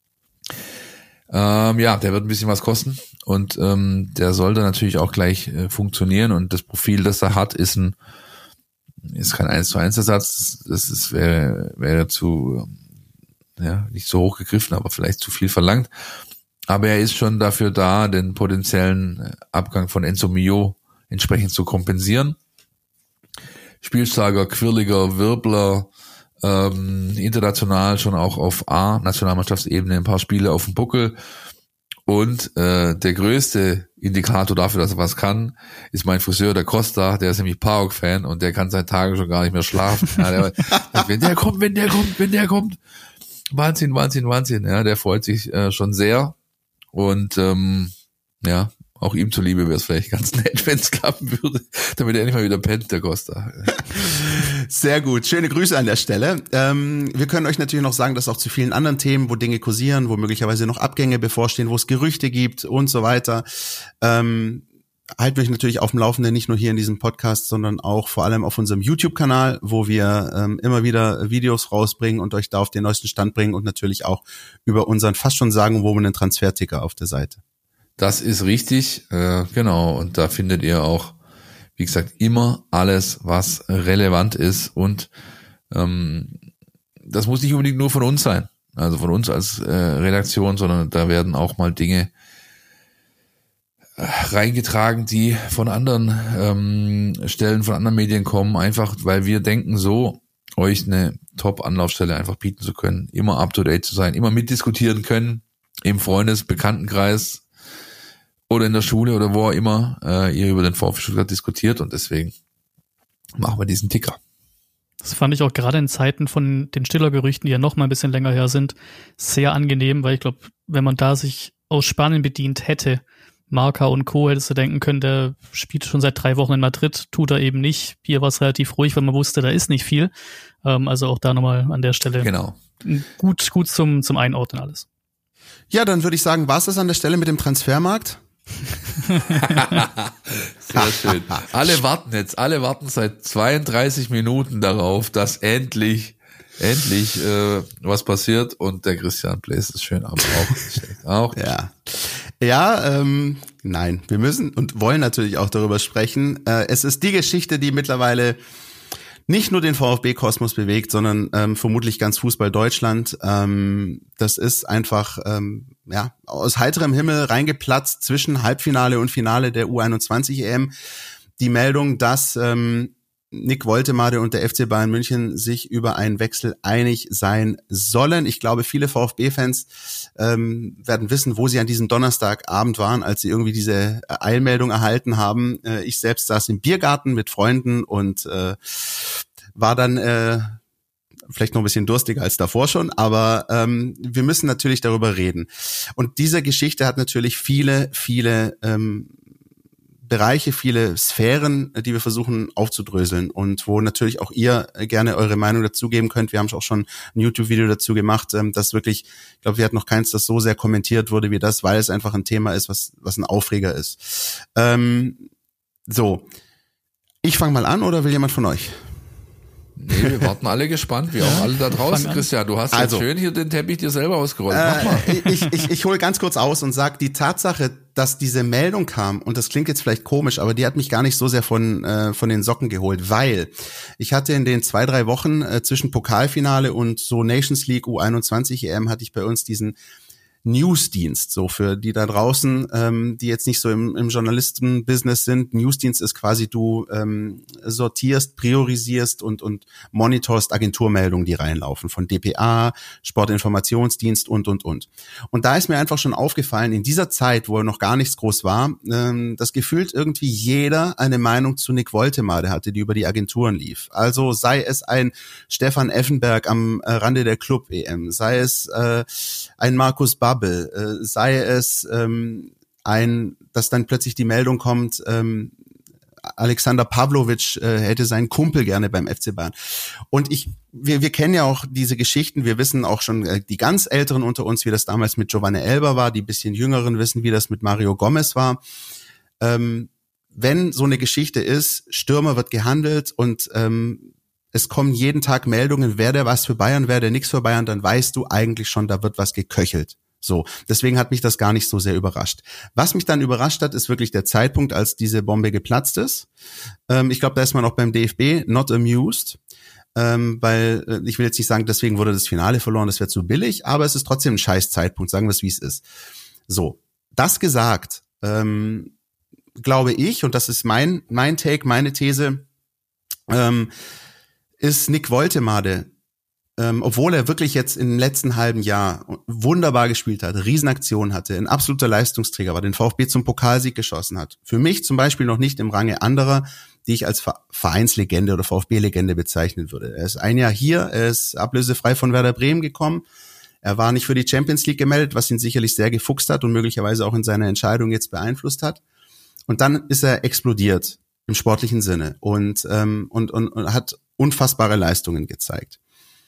[SPEAKER 3] Der wird ein bisschen was kosten und der soll dann natürlich auch gleich funktionieren und das Profil, das er hat, ist kein 1:1 Ersatz, das wäre zu nicht so hoch gegriffen, aber vielleicht zu viel verlangt. Aber er ist schon dafür da, den potenziellen Abgang von Enzo Mio entsprechend zu kompensieren. Spielstarker, quirliger, Wirbler, international schon auch auf A-Nationalmannschaftsebene ein paar Spiele auf dem Buckel und der größte Indikator dafür, dass er was kann, ist mein Friseur, der Costa, der ist nämlich PAOK-Fan und der kann seit Tagen schon gar nicht mehr schlafen. Ja, wenn der kommt. Wahnsinn. Ja, der freut sich schon sehr und auch ihm zuliebe wäre es vielleicht ganz nett, wenn es klappen würde, damit er endlich mal wieder pennt, der Costa.
[SPEAKER 4] Sehr gut, schöne Grüße an der Stelle. Wir können euch natürlich noch sagen, dass auch zu vielen anderen Themen, wo Dinge kursieren, wo möglicherweise noch Abgänge bevorstehen, wo es Gerüchte gibt und so weiter, halten wir euch natürlich auf dem Laufenden, nicht nur hier in diesem Podcast, sondern auch vor allem auf unserem YouTube-Kanal, wo wir immer wieder Videos rausbringen und euch da auf den neuesten Stand bringen und natürlich auch über unseren fast schon sagenumwobenen Transferticker auf der Seite.
[SPEAKER 3] Das ist richtig, genau. Und da findet ihr auch, wie gesagt, immer alles, was relevant ist. Und das muss nicht unbedingt nur von uns sein, also von uns als Redaktion, sondern da werden auch mal Dinge reingetragen, die von anderen Stellen, von anderen Medien kommen, einfach weil wir denken, so euch eine Top-Anlaufstelle einfach bieten zu können, immer up-to-date zu sein, immer mitdiskutieren können, im Bekanntenkreis oder in der Schule oder wo auch immer ihr über den VfB Stuttgart diskutiert und deswegen machen wir diesen Ticker.
[SPEAKER 5] Das fand ich auch gerade in Zeiten von den Stiller-Gerüchten, die ja noch mal ein bisschen länger her sind, sehr angenehm, weil ich glaube, wenn man da sich aus Spanien bedient hätte, Marca und Co., hättest du denken können, der spielt schon seit 3 Wochen in Madrid, tut er eben nicht. Hier war es relativ ruhig, weil man wusste, da ist nicht viel. Also auch da nochmal an der Stelle
[SPEAKER 3] genau.
[SPEAKER 5] Gut zum Einordnen alles.
[SPEAKER 4] Ja, dann würde ich sagen, war es das an der Stelle mit dem Transfermarkt?
[SPEAKER 3] Sehr schön. Alle warten seit 32 Minuten darauf, dass endlich was passiert und der Christian bläst es schön ab. Auch
[SPEAKER 4] Ja, nein, wir müssen und wollen natürlich auch darüber sprechen. Es ist die Geschichte, die mittlerweile nicht nur den VfB-Kosmos bewegt, sondern vermutlich ganz Fußball Deutschland. Das ist einfach aus heiterem Himmel reingeplatzt zwischen Halbfinale und Finale der U21-EM. Die Meldung, dass Nick Woltemade und der FC Bayern München sich über einen Wechsel einig sein sollen. Ich glaube, viele VfB-Fans werden wissen, wo sie an diesem Donnerstagabend waren, als sie irgendwie diese Eilmeldung erhalten haben. Ich selbst saß im Biergarten mit Freunden und war dann vielleicht noch ein bisschen durstiger als davor schon, aber wir müssen natürlich darüber reden. Und diese Geschichte hat natürlich viele Bereiche, viele Sphären, die wir versuchen aufzudröseln und wo natürlich auch ihr gerne eure Meinung dazugeben könnt. Wir haben auch schon ein YouTube-Video dazu gemacht, das wirklich, ich glaube, wir hatten noch keins, das so sehr kommentiert wurde wie das, weil es einfach ein Thema ist, was ein Aufreger ist. So, ich fange mal an oder will jemand von euch?
[SPEAKER 3] Nee, wir warten alle gespannt, wir auch alle da draußen. Christian, du hast jetzt schön hier den Teppich dir selber ausgerollt. Mach mal.
[SPEAKER 4] Ich hole ganz kurz aus und sag, die Tatsache, dass diese Meldung kam, und das klingt jetzt vielleicht komisch, aber die hat mich gar nicht so sehr von den Socken geholt, weil ich hatte in den 2-3 Wochen zwischen Pokalfinale und so Nations League U21 EM hatte ich bei uns diesen Newsdienst, so für die da draußen, die jetzt nicht so im Journalisten-Business sind. Newsdienst ist quasi, du sortierst, priorisierst und monitorst Agenturmeldungen, die reinlaufen, von dpa, Sportinformationsdienst und. Und da ist mir einfach schon aufgefallen, in dieser Zeit, wo noch gar nichts groß war, dass gefühlt irgendwie jeder eine Meinung zu Nick Woltemade hatte, die über die Agenturen lief. Also sei es ein Stefan Effenberg am Rande der Club-EM, sei es ein Markus Bubble, sei es dass dann plötzlich die Meldung kommt, Alexander Pavlovic hätte seinen Kumpel gerne beim FC Bayern. Und wir kennen ja auch diese Geschichten, wir wissen auch schon, die ganz Älteren unter uns, wie das damals mit Giovanni Elber war, die bisschen Jüngeren wissen, wie das mit Mario Gomez war. Wenn so eine Geschichte ist, Stürmer wird gehandelt und es kommen jeden Tag Meldungen, wer der was für Bayern, wer der nix für Bayern, dann weißt du eigentlich schon, da wird was geköchelt. So, deswegen hat mich das gar nicht so sehr überrascht. Was mich dann überrascht hat, ist wirklich der Zeitpunkt, als diese Bombe geplatzt ist. Ich glaube, da ist man auch beim DFB not amused, weil ich will jetzt nicht sagen, deswegen wurde das Finale verloren, das wäre zu billig, aber es ist trotzdem ein scheiß Zeitpunkt, sagen wir es, wie es ist. So, das gesagt, glaube ich, und das ist mein Take, meine These, ist Nick Woltemade, obwohl er wirklich jetzt im letzten halben Jahr wunderbar gespielt hat, Riesenaktion hatte, ein absoluter Leistungsträger war, den VfB zum Pokalsieg geschossen hat. Für mich zum Beispiel noch nicht im Range anderer, die ich als Vereinslegende oder VfB-Legende bezeichnen würde. Er ist ein Jahr hier, er ist ablösefrei von Werder Bremen gekommen. Er war nicht für die Champions League gemeldet, was ihn sicherlich sehr gefuchst hat und möglicherweise auch in seiner Entscheidung jetzt beeinflusst hat. Und dann ist er explodiert im sportlichen Sinne und hat unfassbare Leistungen gezeigt.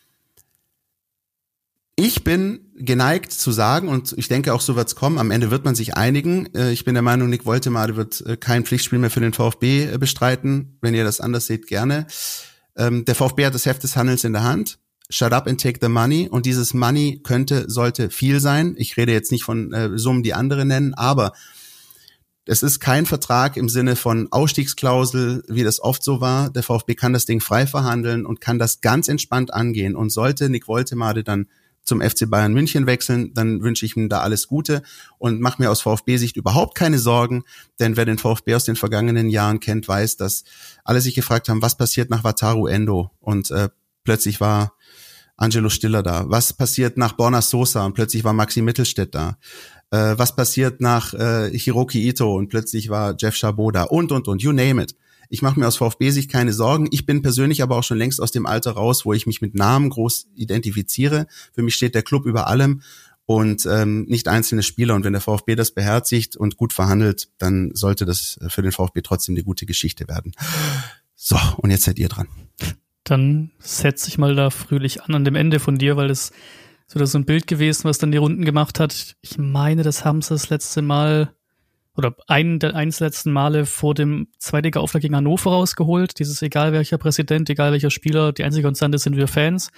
[SPEAKER 4] Ich bin geneigt zu sagen, und ich denke auch so wird's kommen, am Ende wird man sich einigen. Ich bin der Meinung, Nick Woltemade wird kein Pflichtspiel mehr für den VfB bestreiten. Wenn ihr das anders seht, gerne. Der VfB hat das Heft des Handelns in der Hand. Shut up and take the money. Und dieses Money sollte viel sein. Ich rede jetzt nicht von Summen, die andere nennen, aber es ist kein Vertrag im Sinne von Ausstiegsklausel, wie das oft so war. Der VfB kann das Ding frei verhandeln und kann das ganz entspannt angehen. Und sollte Nick Woltemade dann zum FC Bayern München wechseln, dann wünsche ich ihm da alles Gute und mache mir aus VfB-Sicht überhaupt keine Sorgen, denn wer den VfB aus den vergangenen Jahren kennt, weiß, dass alle sich gefragt haben, was passiert nach Wataru Endo und plötzlich war Angelo Stiller da. Was passiert nach Borna Sosa und plötzlich war Maxi Mittelstädt da. Was passiert nach Hiroki Ito und plötzlich war Jeff Chabot da und, you name it. Ich mache mir aus VfB-Sicht keine Sorgen. Ich bin persönlich aber auch schon längst aus dem Alter raus, wo ich mich mit Namen groß identifiziere. Für mich steht der Club über allem und nicht einzelne Spieler. Und wenn der VfB das beherzigt und gut verhandelt, dann sollte das für den VfB trotzdem eine gute Geschichte werden. So, und jetzt seid ihr dran.
[SPEAKER 5] Dann setze ich mal da fröhlich an dem Ende von dir, weil das ist wieder so ein Bild gewesen, was dann die Runden gemacht hat. Ich meine, das haben sie das letzte Mal oder eins der letzten Male vor dem Zweitliga-Auftrag gegen Hannover rausgeholt. Dieses egal welcher Präsident, egal welcher Spieler, die einzige Konstante sind wir Fans.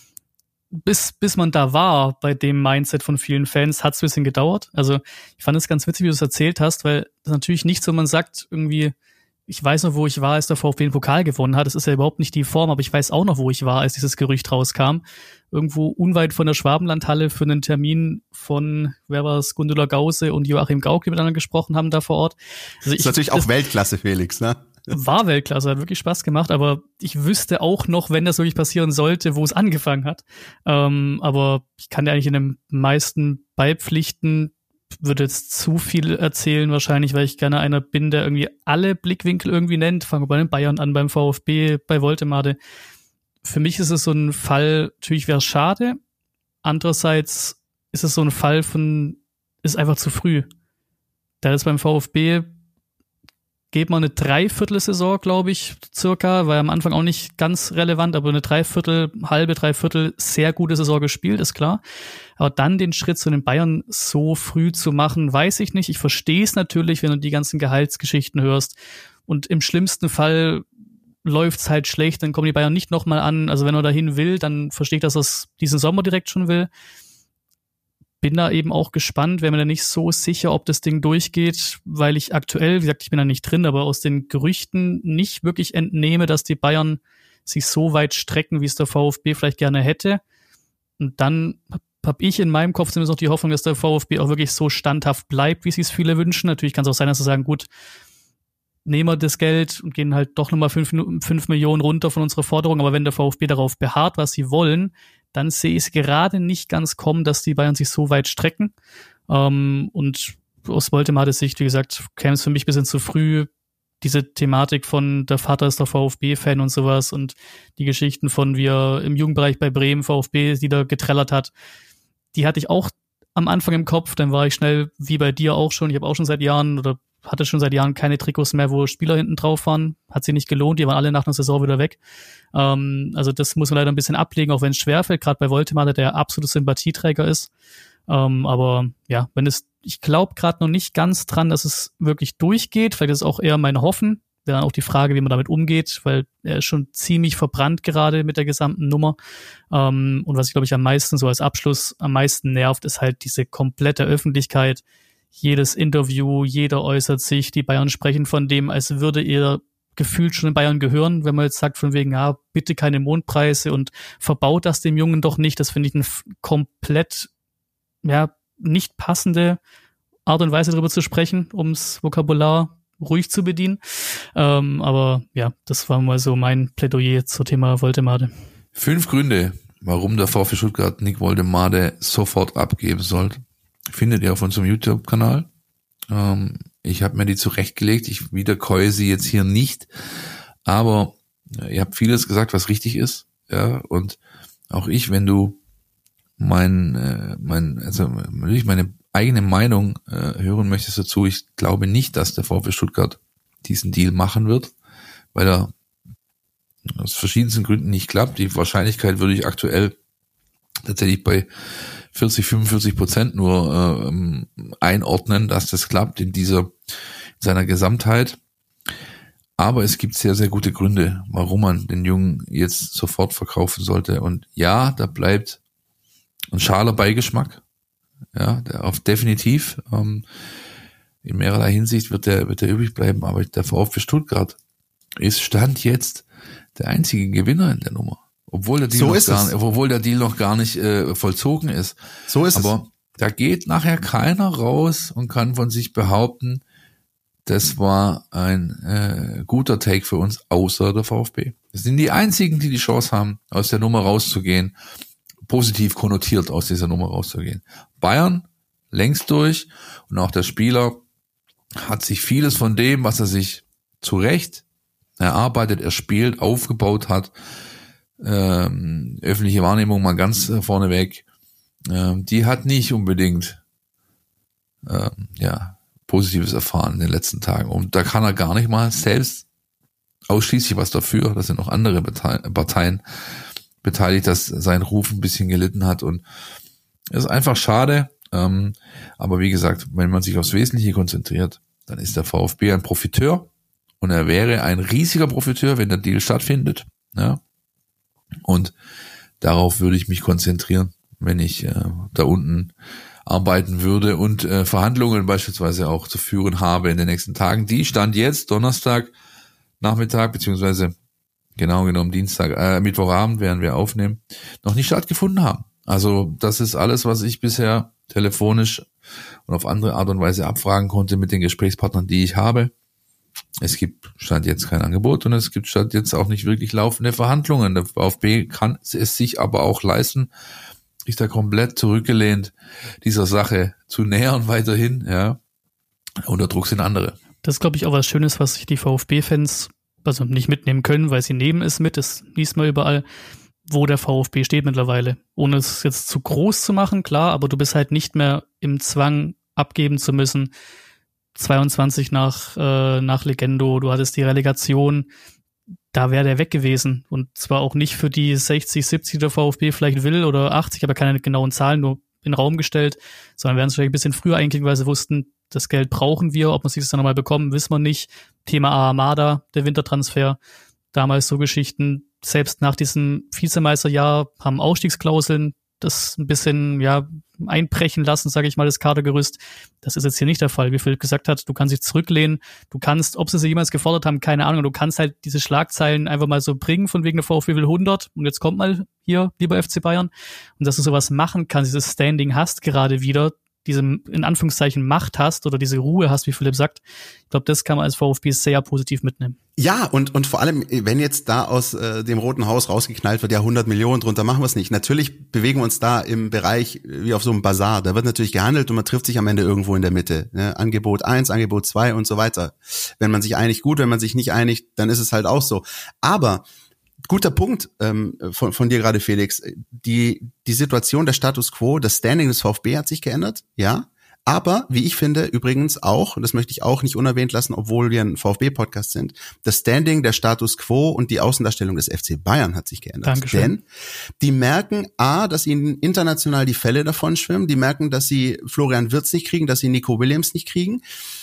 [SPEAKER 5] Bis man da war bei dem Mindset von vielen Fans, hat es ein bisschen gedauert. Also ich fand es ganz witzig, wie du es erzählt hast, weil das natürlich nicht so, man sagt irgendwie, ich weiß noch, wo ich war, als der VfB den Pokal gewonnen hat. Das ist ja überhaupt nicht die Form, aber ich weiß auch noch, wo ich war, als dieses Gerücht rauskam. Irgendwo unweit von der Schwabenlandhalle für einen Termin von, wer war es, Gundula Gause und Joachim Gauck, die miteinander gesprochen haben da vor Ort. Also
[SPEAKER 4] das ist natürlich auch Weltklasse, Felix, ne?
[SPEAKER 5] War Weltklasse, hat wirklich Spaß gemacht, aber ich wüsste auch noch, wenn das wirklich passieren sollte, wo es angefangen hat. Aber ich kann dir eigentlich in den meisten beipflichten, würde jetzt zu viel erzählen wahrscheinlich, weil ich gerne einer bin, der irgendwie alle Blickwinkel irgendwie nennt. Fangen wir bei den Bayern an, beim VfB, bei Woltemade. Für mich ist es so ein Fall, natürlich wäre es schade. Andererseits ist es so ein Fall ist einfach zu früh. Da ist beim VfB gebe mal eine Dreiviertelsaison, glaube ich, circa, weil am Anfang auch nicht ganz relevant, aber eine halbe Dreiviertel sehr gute Saison gespielt, ist klar. Aber dann den Schritt zu den Bayern so früh zu machen, weiß ich nicht. Ich verstehe es natürlich, wenn du die ganzen Gehaltsgeschichten hörst. Und im schlimmsten Fall läuft's halt schlecht, dann kommen die Bayern nicht nochmal an. Also wenn er dahin will, dann verstehe ich, dass er es diesen Sommer direkt schon will. Bin da eben auch gespannt, wäre mir da nicht so sicher, ob das Ding durchgeht, weil ich aktuell, wie gesagt, ich bin da nicht drin, aber aus den Gerüchten nicht wirklich entnehme, dass die Bayern sich so weit strecken, wie es der VfB vielleicht gerne hätte. Und dann habe ich in meinem Kopf zumindest noch die Hoffnung, dass der VfB auch wirklich so standhaft bleibt, wie es sich viele wünschen. Natürlich kann es auch sein, dass sie sagen, gut, nehmen wir das Geld und gehen halt doch nochmal 5 Millionen runter von unserer Forderung. Aber wenn der VfB darauf beharrt, was sie wollen, dann sehe ich es gerade nicht ganz kommen, dass die Bayern sich so weit strecken. Und aus Voldemades-Sicht, wie gesagt, käme es für mich ein bisschen zu früh. Diese Thematik von der Vater ist der VfB-Fan und sowas und die Geschichten von wie er im Jugendbereich bei Bremen VfB, die da getrellert hat, die hatte ich auch am Anfang im Kopf. Dann war ich schnell, wie bei dir auch schon, ich habe auch schon seit Jahren oder hatte schon seit Jahren keine Trikots mehr, wo Spieler hinten drauf waren. Hat sie nicht gelohnt, die waren alle nach einer Saison wieder weg. Also das muss man leider ein bisschen ablegen, auch wenn es schwerfällt, gerade bei Voldemade, der absolute Sympathieträger ist. Aber ja, ich glaube gerade noch nicht ganz dran, dass es wirklich durchgeht. Vielleicht ist es auch eher mein Hoffen. Wäre dann auch die Frage, wie man damit umgeht, weil er ist schon ziemlich verbrannt gerade mit der gesamten Nummer. Und was ich, glaube ich, am meisten so als Abschluss am meisten nervt, ist halt diese komplette Öffentlichkeit. Jedes Interview, jeder äußert sich, die Bayern sprechen von dem, als würde er gefühlt schon in Bayern gehören, wenn man jetzt sagt von wegen, ja, bitte keine Mondpreise und verbaut das dem Jungen doch nicht. Das finde ich eine komplett, ja, nicht passende Art und Weise darüber zu sprechen, ums Vokabular ruhig zu bedienen. Aber ja, das war mal so mein Plädoyer zum Thema Voldemade.
[SPEAKER 3] 5 Gründe, warum der VfB Stuttgart Nick Voldemade sofort abgeben sollte, findet ihr auf unserem YouTube-Kanal. Ich habe mir die zurechtgelegt. Ich wiederkäue sie jetzt hier nicht. Aber ihr habt vieles gesagt, was richtig ist. Ja, und auch ich, wenn du meine eigene Meinung hören möchtest dazu, ich glaube nicht, dass der VfB Stuttgart diesen Deal machen wird, weil er aus verschiedensten Gründen nicht klappt. Die Wahrscheinlichkeit würde ich aktuell tatsächlich bei 40-45% nur einordnen, dass das klappt in seiner Gesamtheit. Aber es gibt sehr, sehr gute Gründe, warum man den Jungen jetzt sofort verkaufen sollte. Und ja, da bleibt ein schaler Beigeschmack. Ja, definitiv. In mehrerlei Hinsicht wird der übrig bleiben. Aber der VfB Stuttgart ist Stand jetzt der einzige Gewinner in der Nummer. Obwohl der Deal noch gar nicht vollzogen ist.
[SPEAKER 4] So ist es.
[SPEAKER 3] Aber da geht nachher keiner raus und kann von sich behaupten, das war ein guter Take für uns, außer der VfB. Das sind die einzigen, die Chance haben, aus der Nummer rauszugehen, positiv konnotiert aus dieser Nummer rauszugehen. Bayern längst durch und auch der Spieler hat sich vieles von dem, was er sich zu Recht erarbeitet, erspielt, aufgebaut hat, öffentliche Wahrnehmung mal ganz vorneweg, die hat nicht unbedingt Positives erfahren in den letzten Tagen. Und da kann er gar nicht mal selbst ausschließlich was dafür. Da sind noch andere Parteien beteiligt, dass sein Ruf ein bisschen gelitten hat. Und es ist einfach schade. Aber wie gesagt, wenn man sich aufs Wesentliche konzentriert, dann ist der VfB ein Profiteur. Und er wäre ein riesiger Profiteur, wenn der Deal stattfindet. Ja. Und darauf würde ich mich konzentrieren, wenn ich da unten arbeiten würde und Verhandlungen beispielsweise auch zu führen habe in den nächsten Tagen, die Stand jetzt Donnerstag Nachmittag beziehungsweise genau genommen Mittwochabend, während wir aufnehmen, noch nicht stattgefunden haben. Also das ist alles, was ich bisher telefonisch und auf andere Art und Weise abfragen konnte mit den Gesprächspartnern, die ich habe. Es gibt Stand jetzt kein Angebot und es gibt Stand jetzt auch nicht wirklich laufende Verhandlungen. Der VfB kann es sich aber auch leisten, sich da komplett zurückgelehnt dieser Sache zu nähern weiterhin, ja. Unter Druck sind andere.
[SPEAKER 5] Das ist, glaube ich, auch was Schönes, was sich die VfB-Fans also nicht mitnehmen können, weil sie nehmen es mit, das liest man überall, wo der VfB steht mittlerweile. Ohne es jetzt zu groß zu machen, klar, aber du bist halt nicht mehr im Zwang, abgeben zu müssen. 22 nach Legendo, du hattest die Relegation, da wäre der weg gewesen. Und zwar auch nicht für die 60, 70 der VfB vielleicht will oder 80, aber keine genauen Zahlen nur in den Raum gestellt, sondern werden es vielleicht ein bisschen früher einkriegen, weil sie wussten, das Geld brauchen wir, ob wir es dieses Jahr nochmal bekommen, wissen wir nicht. Thema Armada, der Wintertransfer, damals so Geschichten, selbst nach diesem Vizemeisterjahr haben Ausstiegsklauseln das ein bisschen einbrechen lassen, sage ich mal, das Kadergerüst. Das ist jetzt hier nicht der Fall, wie Philipp gesagt hat. Du kannst dich zurücklehnen, du kannst, ob sie jemals gefordert haben, keine Ahnung, du kannst halt diese Schlagzeilen einfach mal so bringen, von wegen der VfB will 100 und jetzt kommt mal hier, lieber FC Bayern. Und dass du sowas machen kannst, dieses Standing hast gerade wieder, diese, in Anführungszeichen, Macht hast oder diese Ruhe hast, wie Philipp sagt. Ich glaube, das kann man als VfB sehr positiv mitnehmen.
[SPEAKER 4] Ja, und vor allem, wenn jetzt da aus dem Roten Haus rausgeknallt wird, 100 Millionen drunter, machen wir es nicht. Natürlich bewegen wir uns da im Bereich wie auf so einem Bazar. Da wird natürlich gehandelt und man trifft sich am Ende irgendwo in der Mitte. Ne? Angebot 1, Angebot 2 und so weiter. Wenn man sich einigt, gut, wenn man sich nicht einigt, dann ist es halt auch so. Aber guter Punkt von dir gerade, Felix. Die Situation, der Status Quo, das Standing des VfB hat sich geändert, ja. Aber, wie ich finde, übrigens auch, und das möchte ich auch nicht unerwähnt lassen, obwohl wir ein VfB-Podcast sind, das Standing, der Status Quo und die Außendarstellung des FC Bayern hat sich geändert.
[SPEAKER 5] Dankeschön.
[SPEAKER 4] Denn die merken, dass ihnen international die Fälle davon schwimmen, die merken, dass sie Florian Wirtz nicht kriegen, dass sie Nico Williams nicht kriegen.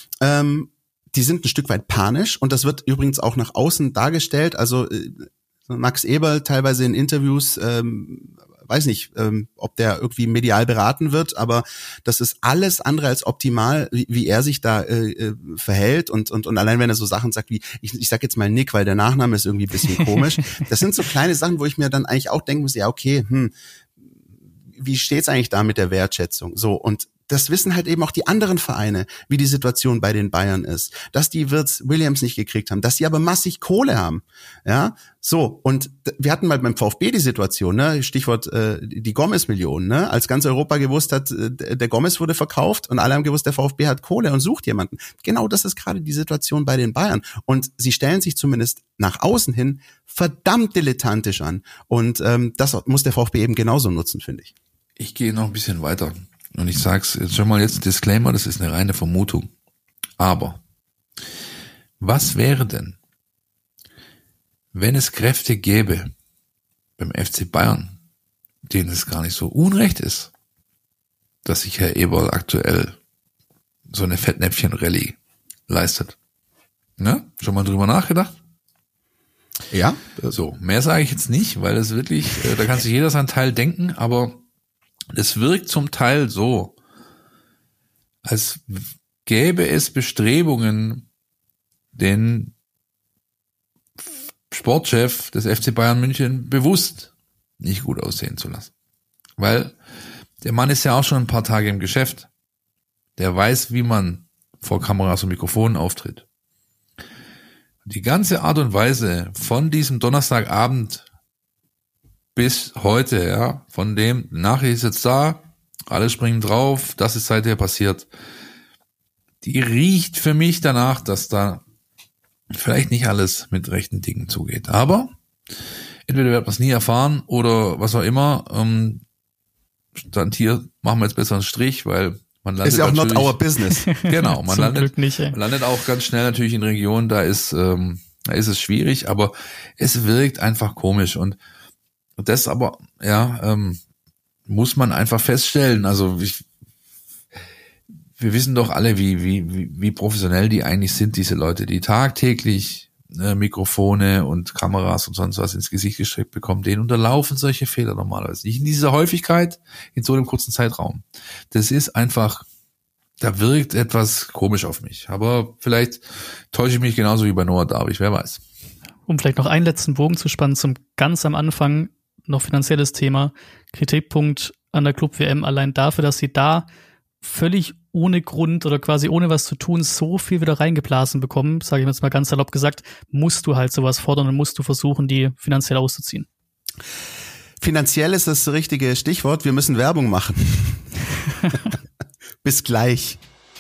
[SPEAKER 4] Die sind ein Stück weit panisch und das wird übrigens auch nach außen dargestellt. Also Max Eberl teilweise in Interviews, weiß nicht, ob der irgendwie medial beraten wird, aber das ist alles andere als optimal, wie er sich da verhält und allein wenn er so Sachen sagt wie, ich sag jetzt mal Nick, weil der Nachname ist irgendwie ein bisschen komisch. Das sind so kleine Sachen, wo ich mir dann eigentlich auch denken muss, ja okay, wie steht's eigentlich da mit der Wertschätzung? So, und das wissen halt eben auch die anderen Vereine, wie die Situation bei den Bayern ist, dass die Wirtz Williams nicht gekriegt haben, dass die aber massig Kohle haben, ja, so, und wir hatten mal beim VfB die Situation, ne, Stichwort die Gomez-Millionen, ne, als ganz Europa gewusst hat, der Gomez wurde verkauft und alle haben gewusst, der VfB hat Kohle und sucht jemanden. Genau das ist gerade die Situation bei den Bayern und sie stellen sich zumindest nach außen hin verdammt dilettantisch an und das muss der VfB eben genauso nutzen, finde ich.
[SPEAKER 3] Ich gehe noch ein bisschen weiter. Und ich sag's jetzt schon mal jetzt, Disclaimer, das ist eine reine Vermutung. Aber was wäre denn, wenn es Kräfte gäbe beim FC Bayern, denen es gar nicht so unrecht ist, dass sich Herr Eberl aktuell so eine Fettnäpfchen-Rallye leistet? Ne? Schon mal drüber nachgedacht?
[SPEAKER 4] Ja.
[SPEAKER 3] So, mehr sage ich jetzt nicht, weil das wirklich, da kann sich jeder seinen Teil denken, aber es wirkt zum Teil so, als gäbe es Bestrebungen, den Sportchef des FC Bayern München bewusst nicht gut aussehen zu lassen. Weil der Mann ist ja auch schon ein paar Tage im Geschäft. Der weiß, wie man vor Kameras und Mikrofonen auftritt. Die ganze Art und Weise von diesem Donnerstagabend bis heute, ja, von dem Nachricht ist jetzt da, alle springen drauf, das ist seither passiert. Die riecht für mich danach, dass da vielleicht nicht alles mit rechten Dingen zugeht. Aber entweder wird man es nie erfahren oder was auch immer. Stand hier, machen wir jetzt besser einen Strich, weil man landet
[SPEAKER 4] ist ja auch not our business.
[SPEAKER 3] Genau, man landet auch ganz schnell natürlich in Regionen, da ist es schwierig, aber es wirkt einfach komisch und das aber, ja, muss man einfach feststellen. Also wir wissen doch alle, wie professionell die eigentlich sind, diese Leute, die tagtäglich Mikrofone und Kameras und sonst was ins Gesicht gestreckt bekommen. Denen unterlaufen solche Fehler normalerweise nicht in dieser Häufigkeit, in so einem kurzen Zeitraum. Das ist einfach, da wirkt etwas komisch auf mich. Aber vielleicht täusche ich mich genauso wie bei Noah Darwich, wer weiß.
[SPEAKER 5] Um vielleicht noch einen letzten Bogen zu spannen zum ganz am Anfang, noch finanzielles Thema, Kritikpunkt an der Club-WM allein dafür, dass sie da völlig ohne Grund oder quasi ohne was zu tun so viel wieder reingeblasen bekommen, sage ich jetzt mal ganz salopp gesagt, musst du halt sowas fordern und musst du versuchen, die finanziell auszuziehen.
[SPEAKER 4] Finanziell ist das richtige Stichwort, wir müssen Werbung machen. Bis gleich.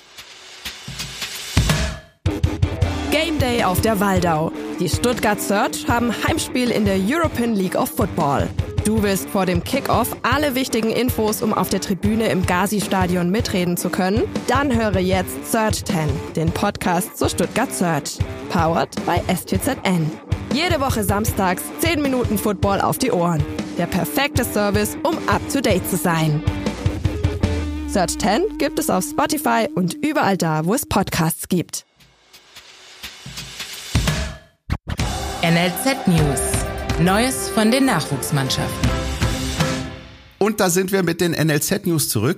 [SPEAKER 1] Game Day auf der Waldau. Die Stuttgart Search haben Heimspiel in der European League of Football.
[SPEAKER 7] Du willst vor dem Kickoff alle wichtigen Infos, um auf der Tribüne im Gazi-Stadion mitreden zu können? Dann höre jetzt Search 10, den Podcast zur Stuttgart Search. Powered by STZN. Jede Woche samstags 10 Minuten Football auf die Ohren. Der perfekte Service, um up-to-date zu sein. Search 10 gibt es auf Spotify und überall da, wo es Podcasts gibt.
[SPEAKER 1] NLZ News. Neues von den Nachwuchsmannschaften.
[SPEAKER 4] Und da sind wir mit den NLZ-News zurück,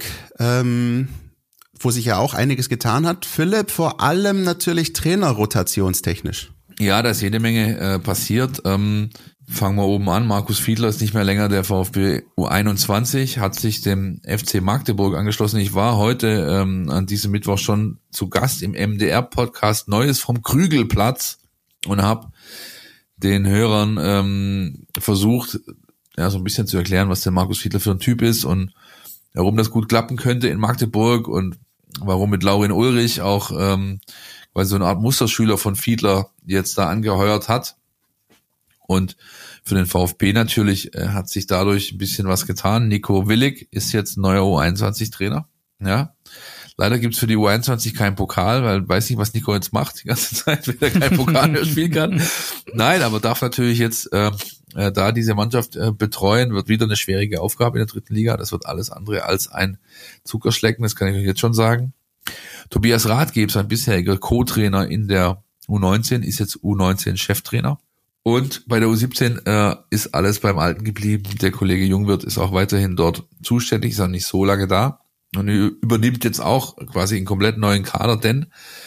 [SPEAKER 4] wo sich ja auch einiges getan hat. Philipp, vor allem natürlich trainerrotationstechnisch.
[SPEAKER 3] Ja, da ist jede Menge passiert. Fangen wir oben an. Markus Fiedler ist nicht mehr länger der VfB U21, hat sich dem FC Magdeburg angeschlossen. Ich war heute an diesem Mittwoch schon zu Gast im MDR-Podcast Neues vom Krügelplatz und habe den Hörern versucht, ja, so ein bisschen zu erklären, was der Markus Fiedler für ein Typ ist und warum das gut klappen könnte in Magdeburg und warum mit Laurin Ulrich auch quasi so eine Art Musterschüler von Fiedler jetzt da angeheuert hat. Und für den VfB natürlich hat sich dadurch ein bisschen was getan. Nico Willig ist jetzt neuer U21-Trainer. Ja. Leider gibt's für die U21 keinen Pokal, weil weiß nicht, was Nico jetzt macht die ganze Zeit, wenn er keinen Pokal mehr spielen kann. Nein, aber darf natürlich jetzt da diese Mannschaft betreuen, wird wieder eine schwierige Aufgabe in der 3. Liga. Das wird alles andere als ein Zuckerschlecken, das kann ich euch jetzt schon sagen. Tobias Rathgeb, sein bisheriger Co-Trainer in der U19, ist jetzt U19-Cheftrainer. Und bei der U17 ist alles beim Alten geblieben. Der Kollege Jungwirth ist auch weiterhin dort zuständig, ist auch nicht so lange da. Und übernimmt jetzt auch quasi einen komplett neuen Kader, denn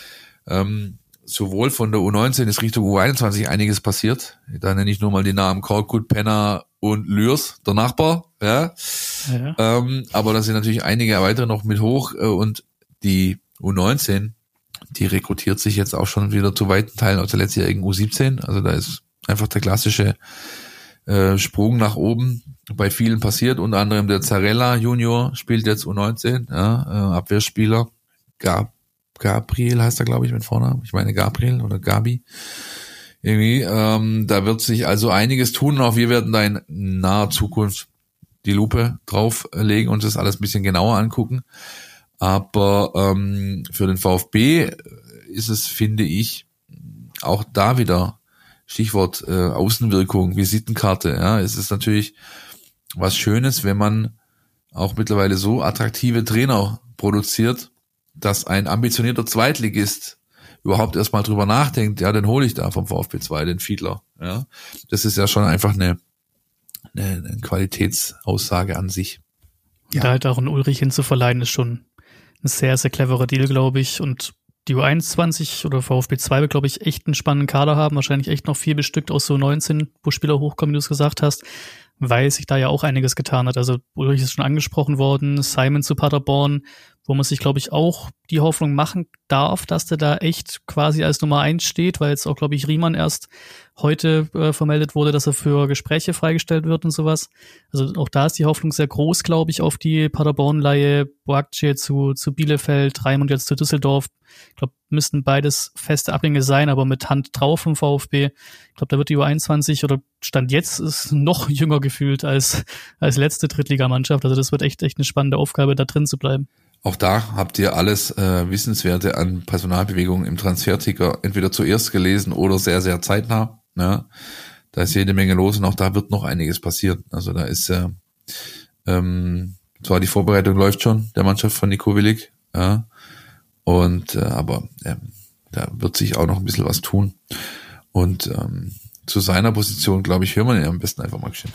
[SPEAKER 3] sowohl von der U19 ist Richtung U21 einiges passiert. Da nenne ich nur mal die Namen Korkut, Penner und Lürs, der Nachbar. Ja. Aber da sind natürlich einige weitere noch mit hoch. Und die U19, die rekrutiert sich jetzt auch schon wieder zu weiten Teilen aus der letztjährigen U17. Also da ist einfach der klassische Sprung nach oben bei vielen passiert, unter anderem der Zarella Junior spielt jetzt U19, ja, Abwehrspieler, Gabriel heißt er, glaube ich, mit Vornamen, ich meine Gabriel oder Gabi, irgendwie, da wird sich also einiges tun, auch wir werden da in naher Zukunft die Lupe drauflegen und das alles ein bisschen genauer angucken, aber für den VfB ist es, finde ich, auch da wieder Stichwort Außenwirkung, Visitenkarte. Ja, es ist natürlich was Schönes, wenn man auch mittlerweile so attraktive Trainer produziert, dass ein ambitionierter Zweitligist überhaupt erstmal drüber nachdenkt, ja, den hole ich da vom VfB 2, den Fiedler. Ja, das ist ja schon einfach eine Qualitätsaussage an sich.
[SPEAKER 5] Ja. Da halt auch einen Ulrich hinzuverleihen, ist schon ein sehr, sehr cleverer Deal, glaube ich. Und die U21 oder VfB 2 wird, glaube ich, echt einen spannenden Kader haben. Wahrscheinlich echt noch viel bestückt aus so 19, wo Spieler hochkommen, wie du es gesagt hast, weil sich da ja auch einiges getan hat. Also Ulrich ist schon angesprochen worden, Simon zu Paderborn, wo man sich, glaube ich, auch die Hoffnung machen darf, dass der da echt quasi als Nummer 1 steht, weil jetzt auch, glaube ich, Riemann erst heute vermeldet wurde, dass er für Gespräche freigestellt wird und sowas. Also auch da ist die Hoffnung sehr groß, glaube ich, auf die Paderborn-Leihe, Boakce zu Bielefeld, Raimund jetzt zu Düsseldorf. Ich glaube, müssten beides feste Abgänge sein, aber mit Hand drauf im VfB. Ich glaube, da wird die U21 oder Stand jetzt ist noch jünger gefühlt als letzte Drittligamannschaft. Also das wird echt eine spannende Aufgabe, da drin zu bleiben.
[SPEAKER 3] Auch da habt ihr alles Wissenswerte an Personalbewegungen im Transferticker entweder zuerst gelesen oder sehr, sehr zeitnah. Ja. Da ist jede Menge los und auch da wird noch einiges passieren. Also da ist zwar die Vorbereitung läuft schon der Mannschaft von Nico Willig, ja, und aber da wird sich auch noch ein bisschen was tun. Und zu seiner Position, glaube ich, hören wir ihn am besten einfach mal geschwind.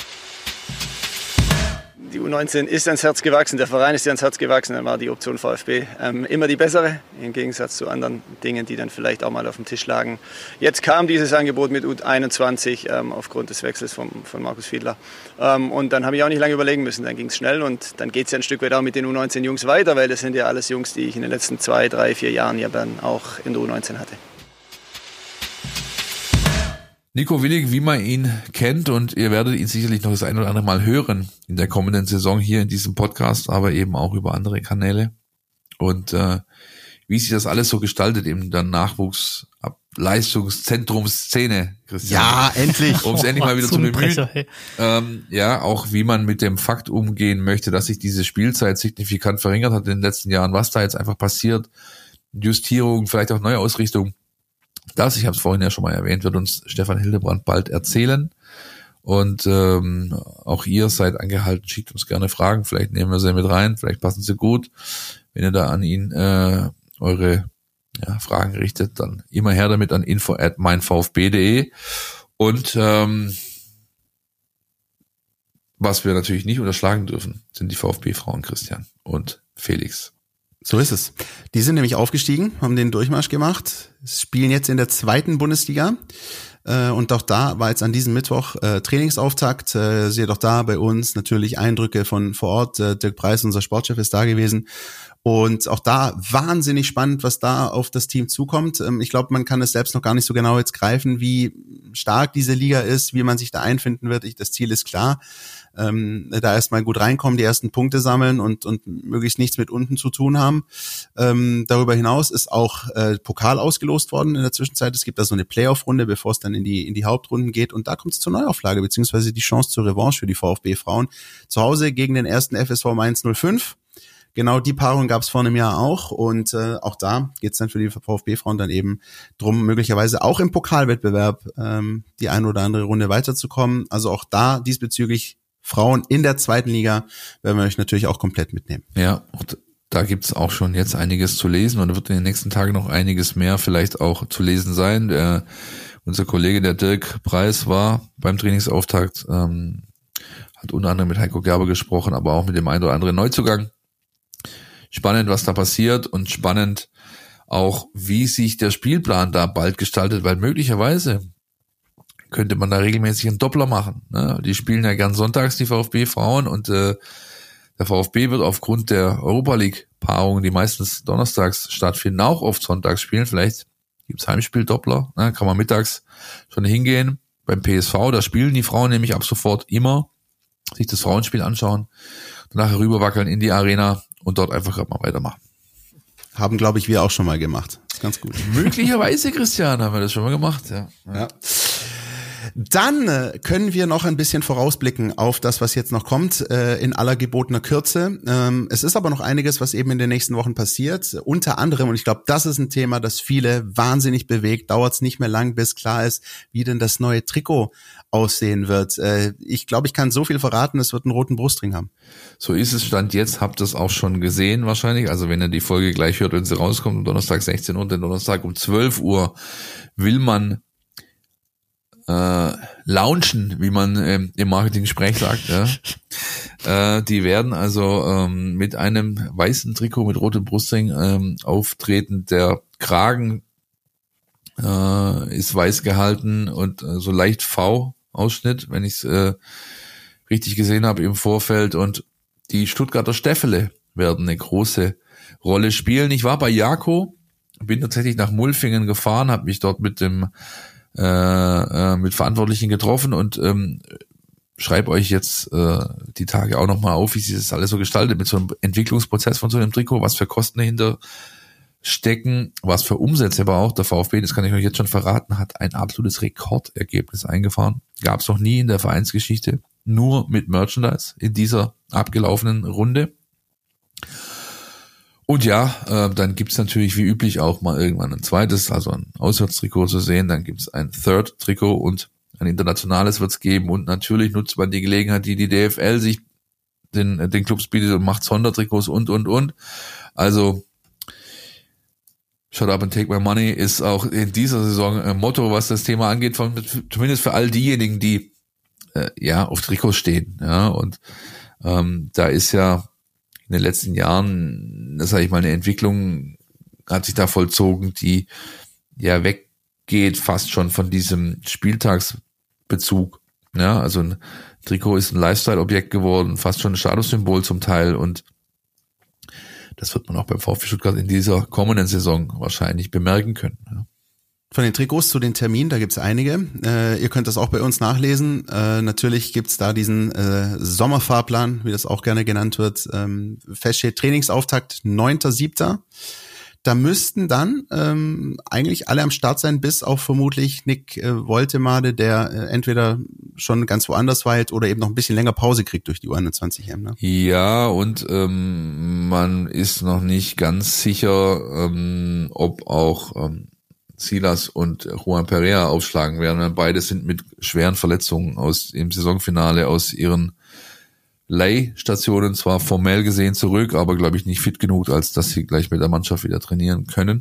[SPEAKER 8] Die U19 ist ans Herz gewachsen, der Verein ist ans Herz gewachsen, dann war die Option VfB immer die bessere, im Gegensatz zu anderen Dingen, die dann vielleicht auch mal auf dem Tisch lagen. Jetzt kam dieses Angebot mit U21 aufgrund des Wechsels von Markus Fiedler. Und dann habe ich auch nicht lange überlegen müssen, dann ging es schnell und dann geht es ja ein Stück weit auch mit den U19-Jungs weiter, weil das sind ja alles Jungs, die ich in den letzten 2, 3, 4 Jahren ja dann auch in der U19 hatte.
[SPEAKER 3] Nico Willig, wie man ihn kennt, und ihr werdet ihn sicherlich noch das ein oder andere Mal hören in der kommenden Saison hier in diesem Podcast, aber eben auch über andere Kanäle. Und wie sich das alles so gestaltet, eben dann Nachwuchs ab Leistungszentrumsszene, Christian.
[SPEAKER 4] Ja, endlich.
[SPEAKER 3] Um es endlich mal wieder zu bemühen.
[SPEAKER 5] Hey.
[SPEAKER 3] Ja, auch wie man mit dem Fakt umgehen möchte, dass sich diese Spielzeit signifikant verringert hat in den letzten Jahren, was da jetzt einfach passiert, Justierung, vielleicht auch Neuausrichtung. Das, ich habe es vorhin ja schon mal erwähnt, wird uns Stefan Hildebrand bald erzählen. Und auch ihr seid angehalten, schickt uns gerne Fragen, vielleicht nehmen wir sie mit rein, vielleicht passen sie gut. Wenn ihr da an ihn eure Fragen richtet, dann immer her damit an info@meinvfb.de. Und was wir natürlich nicht unterschlagen dürfen, sind die VfB-Frauen, Christian und Felix.
[SPEAKER 4] So ist es. Die sind nämlich aufgestiegen, haben den Durchmarsch gemacht, spielen jetzt in der 2. Bundesliga. Und auch da war jetzt an diesem Mittwoch Trainingsauftakt. Seht auch da bei uns natürlich Eindrücke von vor Ort. Dirk Preis, unser Sportchef, ist da gewesen. Und auch da wahnsinnig spannend, was da auf das Team zukommt. Ich glaube, man kann es selbst noch gar nicht so genau jetzt greifen, wie stark diese Liga ist, wie man sich da einfinden wird. Das Ziel ist klar. Da erstmal gut reinkommen, die ersten Punkte sammeln und möglichst nichts mit unten zu tun haben. Darüber hinaus ist auch Pokal ausgelost worden in der Zwischenzeit. Es gibt da so eine Playoff-Runde, bevor es dann in die Hauptrunden geht. Und da kommt es zur Neuauflage, beziehungsweise die Chance zur Revanche für die VfB-Frauen. Zu Hause gegen den 1. FSV Mainz 05. Genau die Paarung gab es vor einem Jahr auch und auch da geht es dann für die VfB-Frauen dann eben drum, möglicherweise auch im Pokalwettbewerb die eine oder andere Runde weiterzukommen. Also auch da diesbezüglich Frauen in der 2. Liga werden wir euch natürlich auch komplett mitnehmen.
[SPEAKER 3] Ja, und da gibt's auch schon jetzt einiges zu lesen und da wird in den nächsten Tagen noch einiges mehr vielleicht auch zu lesen sein. Unser Kollege, der Dirk Preis, war beim Trainingsauftakt, hat unter anderem mit Heiko Gerber gesprochen, aber auch mit dem einen oder anderen Neuzugang. Spannend, was da passiert und spannend auch, wie sich der Spielplan da bald gestaltet, weil möglicherweise könnte man da regelmäßig einen Doppler machen. Ne? Die spielen ja gern sonntags, die VfB-Frauen, und der VfB wird aufgrund der Europa-League-Paarungen, die meistens donnerstags stattfinden, auch oft sonntags spielen. Vielleicht gibt's Heimspiel-Doppler, ne? Kann man mittags schon hingehen. Beim PSV, da spielen die Frauen nämlich ab sofort immer, sich das Frauenspiel anschauen, danach rüberwackeln in die Arena und dort einfach mal weitermachen.
[SPEAKER 4] Haben, glaube ich, wir auch schon mal gemacht. Ist ganz gut.
[SPEAKER 3] Möglicherweise, Christian, haben wir das schon mal gemacht. Ja.
[SPEAKER 4] Dann können wir noch ein bisschen vorausblicken auf das, was jetzt noch kommt, in aller gebotener Kürze. Es ist aber noch einiges, was eben in den nächsten Wochen passiert. Unter anderem, und ich glaube, das ist ein Thema, das viele wahnsinnig bewegt, dauert es nicht mehr lang, bis klar ist, wie denn das neue Trikot aussehen wird. Ich glaube, ich kann so viel verraten, es wird einen roten Brustring haben.
[SPEAKER 3] So ist es, Stand jetzt, habt ihr es auch schon gesehen wahrscheinlich. Also wenn ihr die Folge gleich hört, wenn sie rauskommt, Donnerstag 16 Uhr, den Donnerstag um 12 Uhr will man launchen, wie man im Marketing-Sprech sagt. Ja. Die werden also mit einem weißen Trikot mit rotem Brustring auftreten. Der Kragen ist weiß gehalten und so leicht V-Ausschnitt, wenn ich es richtig gesehen habe im Vorfeld. Und die Stuttgarter Stäffele werden eine große Rolle spielen. Ich war bei Jako, bin tatsächlich nach Mulfingen gefahren, habe mich dort mit Verantwortlichen getroffen und schreibe euch jetzt die Tage auch nochmal auf, wie sich das alles so gestaltet mit so einem Entwicklungsprozess von so einem Trikot, was für Kosten dahinter stecken, was für Umsätze aber auch. Der VfB, das kann ich euch jetzt schon verraten, hat ein absolutes Rekordergebnis eingefahren. Gab es noch nie in der Vereinsgeschichte, nur mit Merchandise in dieser abgelaufenen Runde. Und ja, dann gibt's natürlich wie üblich auch mal irgendwann ein zweites, also ein Auswärtstrikot zu sehen, dann gibt's ein Third-Trikot und ein internationales wird's geben und natürlich nutzt man die Gelegenheit, die DFL sich den Clubs bietet und macht Sondertrikots und. Also Shut up and take my money ist auch in dieser Saison ein Motto, was das Thema angeht, zumindest für all diejenigen, die auf Trikots stehen. Ja, und da ist ja in den letzten Jahren, das sage ich mal, eine Entwicklung hat sich da vollzogen, die ja weggeht fast schon von diesem Spieltagsbezug. Ja, also ein Trikot ist ein Lifestyle-Objekt geworden, fast schon ein Statussymbol zum Teil und das wird man auch beim VfB Stuttgart in dieser kommenden Saison wahrscheinlich bemerken können. Ja.
[SPEAKER 4] Von den Trikots zu den Terminen, da gibt's einige. Ihr könnt das auch bei uns nachlesen. Natürlich gibt's da diesen Sommerfahrplan, wie das auch gerne genannt wird. Fest steht Trainingsauftakt 9.7. da müssten dann eigentlich alle am Start sein, bis auf vermutlich Nick Woltemade, der entweder schon ganz woanders weilt oder eben noch ein bisschen länger Pause kriegt durch die U21 EM. Ne?
[SPEAKER 3] Ja, und man ist noch nicht ganz sicher, ob auch Silas und Juan Perea aufschlagen werden. Beide sind mit schweren Verletzungen im Saisonfinale aus ihren Leihstationen zwar formell gesehen zurück, aber glaube ich nicht fit genug, als dass sie gleich mit der Mannschaft wieder trainieren können.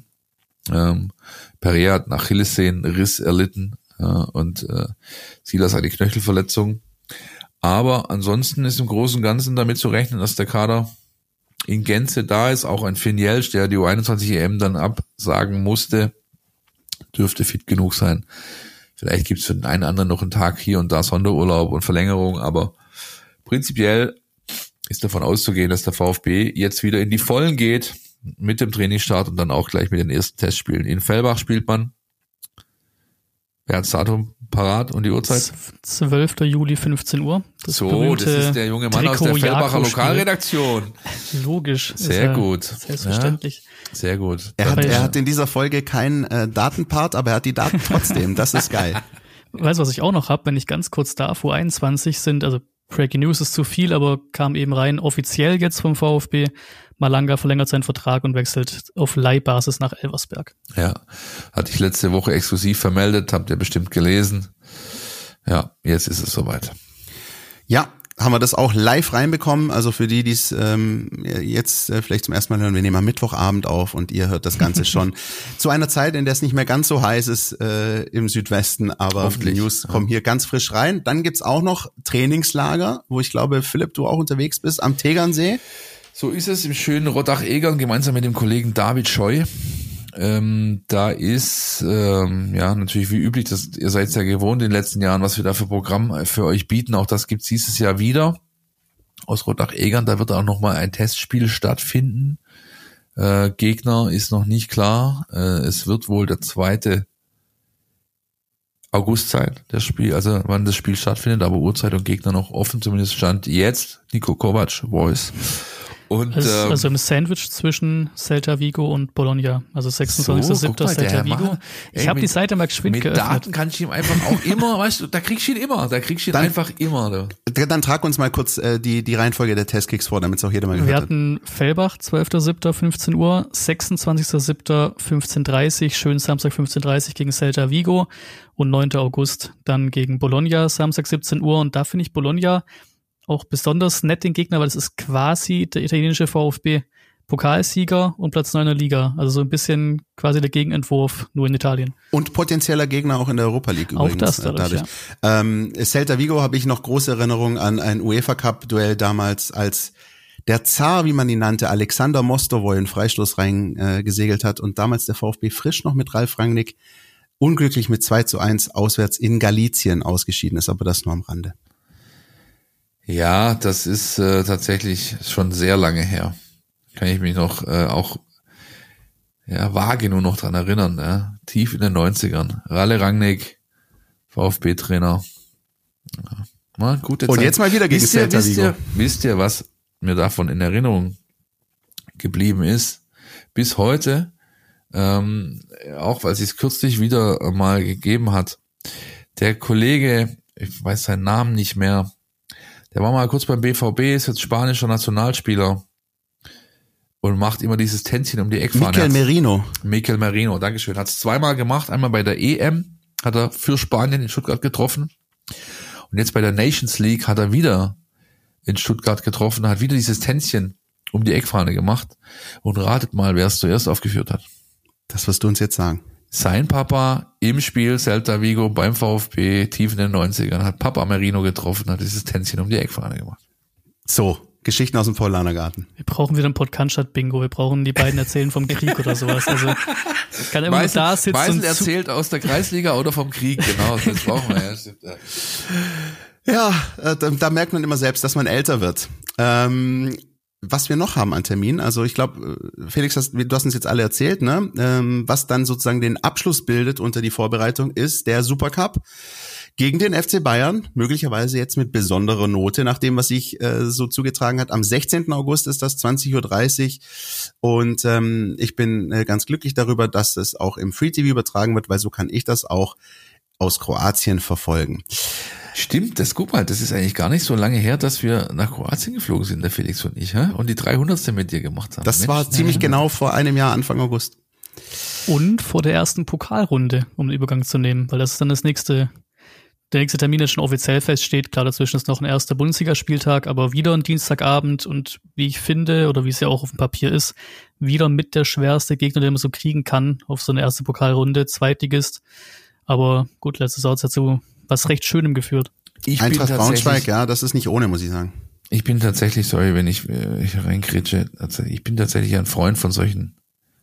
[SPEAKER 3] Perea hat einen Achillessehnenriss erlitten und Silas eine Knöchelverletzung. Aber ansonsten ist im Großen und Ganzen damit zu rechnen, dass der Kader in Gänze da ist. Auch ein Finn Jelsch, der die U21 EM dann absagen musste, dürfte fit genug sein. Vielleicht gibt es für den einen oder anderen noch einen Tag hier und da Sonderurlaub und Verlängerung, aber prinzipiell ist davon auszugehen, dass der VfB jetzt wieder in die Vollen geht mit dem Trainingsstart und dann auch gleich mit den ersten Testspielen. In Fellbach spielt man. Wer hat das Datum parat und die Uhrzeit?
[SPEAKER 5] 12. Juli, 15 Uhr.
[SPEAKER 3] Das ist der junge Mann aus der Fellbacher Lokalredaktion.
[SPEAKER 5] Logisch.
[SPEAKER 3] Sehr gut.
[SPEAKER 5] Selbstverständlich.
[SPEAKER 3] Ja, sehr gut.
[SPEAKER 4] Er hat in dieser Folge keinen Datenpart, aber er hat die Daten trotzdem. Das ist geil.
[SPEAKER 5] Weißt du, was ich auch noch habe, wenn ich ganz kurz darf? U21 sind, also Breaking News ist zu viel, aber kam eben rein, offiziell jetzt vom VfB. Malanga verlängert seinen Vertrag und wechselt auf Leihbasis nach Elversberg.
[SPEAKER 3] Ja, hatte ich letzte Woche exklusiv vermeldet, habt ihr bestimmt gelesen. Ja, jetzt ist es soweit.
[SPEAKER 4] Ja, haben wir das auch live reinbekommen. Also für die es jetzt vielleicht zum ersten Mal hören, wir nehmen am Mittwochabend auf und ihr hört das Ganze schon zu einer Zeit, in der es nicht mehr ganz so heiß ist im Südwesten, aber die News kommen hier ganz frisch rein. Dann gibt's auch noch Trainingslager, wo ich glaube, Philipp, du auch unterwegs bist, am Tegernsee.
[SPEAKER 3] So ist es im schönen Rottach-Egern, gemeinsam mit dem Kollegen David Scheu. Da ist, natürlich wie üblich, ihr seid ja gewohnt in den letzten Jahren, was wir da für Programm für euch bieten. Auch das gibt's dieses Jahr wieder. Aus Rottach-Egern, da wird auch nochmal ein Testspiel stattfinden. Gegner ist noch nicht klar. Es wird wohl der 2. August sein, das Spiel, also wann das Spiel stattfindet, aber Uhrzeit und Gegner noch offen, zumindest stand jetzt Niko Kovac, Voice. Und,
[SPEAKER 5] also im Sandwich zwischen Celta Vigo und Bologna, also 26.07. Celta Vigo. Ich habe die Seite mal geschwind geöffnet.
[SPEAKER 3] Mit Daten kann ich ihm einfach auch immer, weißt du, da kriegst du ihn einfach immer.
[SPEAKER 4] Dann trag uns mal kurz die Reihenfolge der Testkicks vor, damit es auch jeder mal gehört hat.
[SPEAKER 5] Wir hatten Fellbach, 12.07. 15 Uhr, 26.07. 15.30 schön Samstag 15.30 gegen Celta Vigo und 9. August dann gegen Bologna, Samstag 17 Uhr und da finde ich Bologna auch besonders nett den Gegner, weil es ist quasi der italienische VfB Pokalsieger und Platz 9 der Liga. Also so ein bisschen quasi der Gegenentwurf, nur in Italien.
[SPEAKER 4] Und potenzieller Gegner auch in der Europa League übrigens.
[SPEAKER 5] Auch das dadurch.
[SPEAKER 4] Ja. Celta Vigo habe ich noch große Erinnerungen an ein UEFA-Cup-Duell damals, als der Zar, wie man ihn nannte, Alexander Mostovoy in Freistoß gesegelt hat und damals der VfB frisch noch mit Ralf Rangnick unglücklich mit 2:1 auswärts in Galicien ausgeschieden ist, aber das nur am Rande.
[SPEAKER 3] Ja, das ist tatsächlich schon sehr lange her. Kann ich mich noch vage nur noch dran erinnern. Ja? Tief in den 90ern. Ralle Rangnick, VfB-Trainer. Ja, gute Zeit.
[SPEAKER 4] Und jetzt mal wieder gegen Celta Vigo.
[SPEAKER 3] Wisst ihr, was mir davon in Erinnerung geblieben ist? Bis heute, auch weil es sich kürzlich wieder mal gegeben hat, der Kollege, ich weiß seinen Namen nicht mehr, der war mal kurz beim BVB, ist jetzt spanischer Nationalspieler und macht immer dieses Tänzchen um die Eckfahne. Mikel Merino, dankeschön. Hat es zweimal gemacht, einmal bei der EM hat er für Spanien in Stuttgart getroffen und jetzt bei der Nations League hat er wieder in Stuttgart getroffen, hat wieder dieses Tänzchen um die Eckfahne gemacht und ratet mal, wer es zuerst aufgeführt hat.
[SPEAKER 4] Das wirst du uns jetzt sagen.
[SPEAKER 3] Sein Papa im Spiel Celta Vigo beim VfB tief in den 90ern hat Papa Merino getroffen, hat dieses Tänzchen um die Eckfahne gemacht.
[SPEAKER 4] So, Geschichten aus dem Paulanergarten.
[SPEAKER 5] Wir brauchen wieder ein Podcast-Bingo. Wir brauchen die beiden erzählen vom Krieg oder sowas. Also kann immer nur da sitzen.
[SPEAKER 3] Meisel erzählt aus der Kreisliga oder vom Krieg, genau. Das brauchen wir ja.
[SPEAKER 4] Ja, da merkt man immer selbst, dass man älter wird. Was wir noch haben an Terminen, also ich glaube, Felix, du hast uns jetzt alle erzählt, ne? Was dann sozusagen den Abschluss bildet unter die Vorbereitung ist der Supercup. gegen den FC Bayern, möglicherweise jetzt mit besonderer Note, nach dem, was sich so zugetragen hat. Am 16. August ist das 20.30 Uhr und ich bin ganz glücklich darüber, dass es auch im Free TV übertragen wird, weil so kann ich das auch aus Kroatien verfolgen.
[SPEAKER 3] Stimmt, guck mal, das ist eigentlich gar nicht so lange her, dass wir nach Kroatien geflogen sind, der Felix und ich, und die 300. mit dir gemacht haben.
[SPEAKER 4] Das war ziemlich genau vor einem Jahr, Anfang August.
[SPEAKER 5] Und vor der ersten Pokalrunde, um den Übergang zu nehmen, weil das ist dann der nächste Termin, der schon offiziell feststeht. Klar, dazwischen ist noch ein erster Bundesligaspieltag, aber wieder ein Dienstagabend und wie ich finde, oder wie es ja auch auf dem Papier ist, wieder mit der schwerste Gegner, den man so kriegen kann auf so eine erste Pokalrunde, Zweitligist. Aber gut, letzte Saison hat dazu was recht Schönem geführt.
[SPEAKER 4] Eintracht Braunschweig, ja, das ist nicht ohne, muss ich sagen.
[SPEAKER 3] Ich bin tatsächlich, sorry, wenn ich reingrätsche, ich bin tatsächlich ein Freund von solchen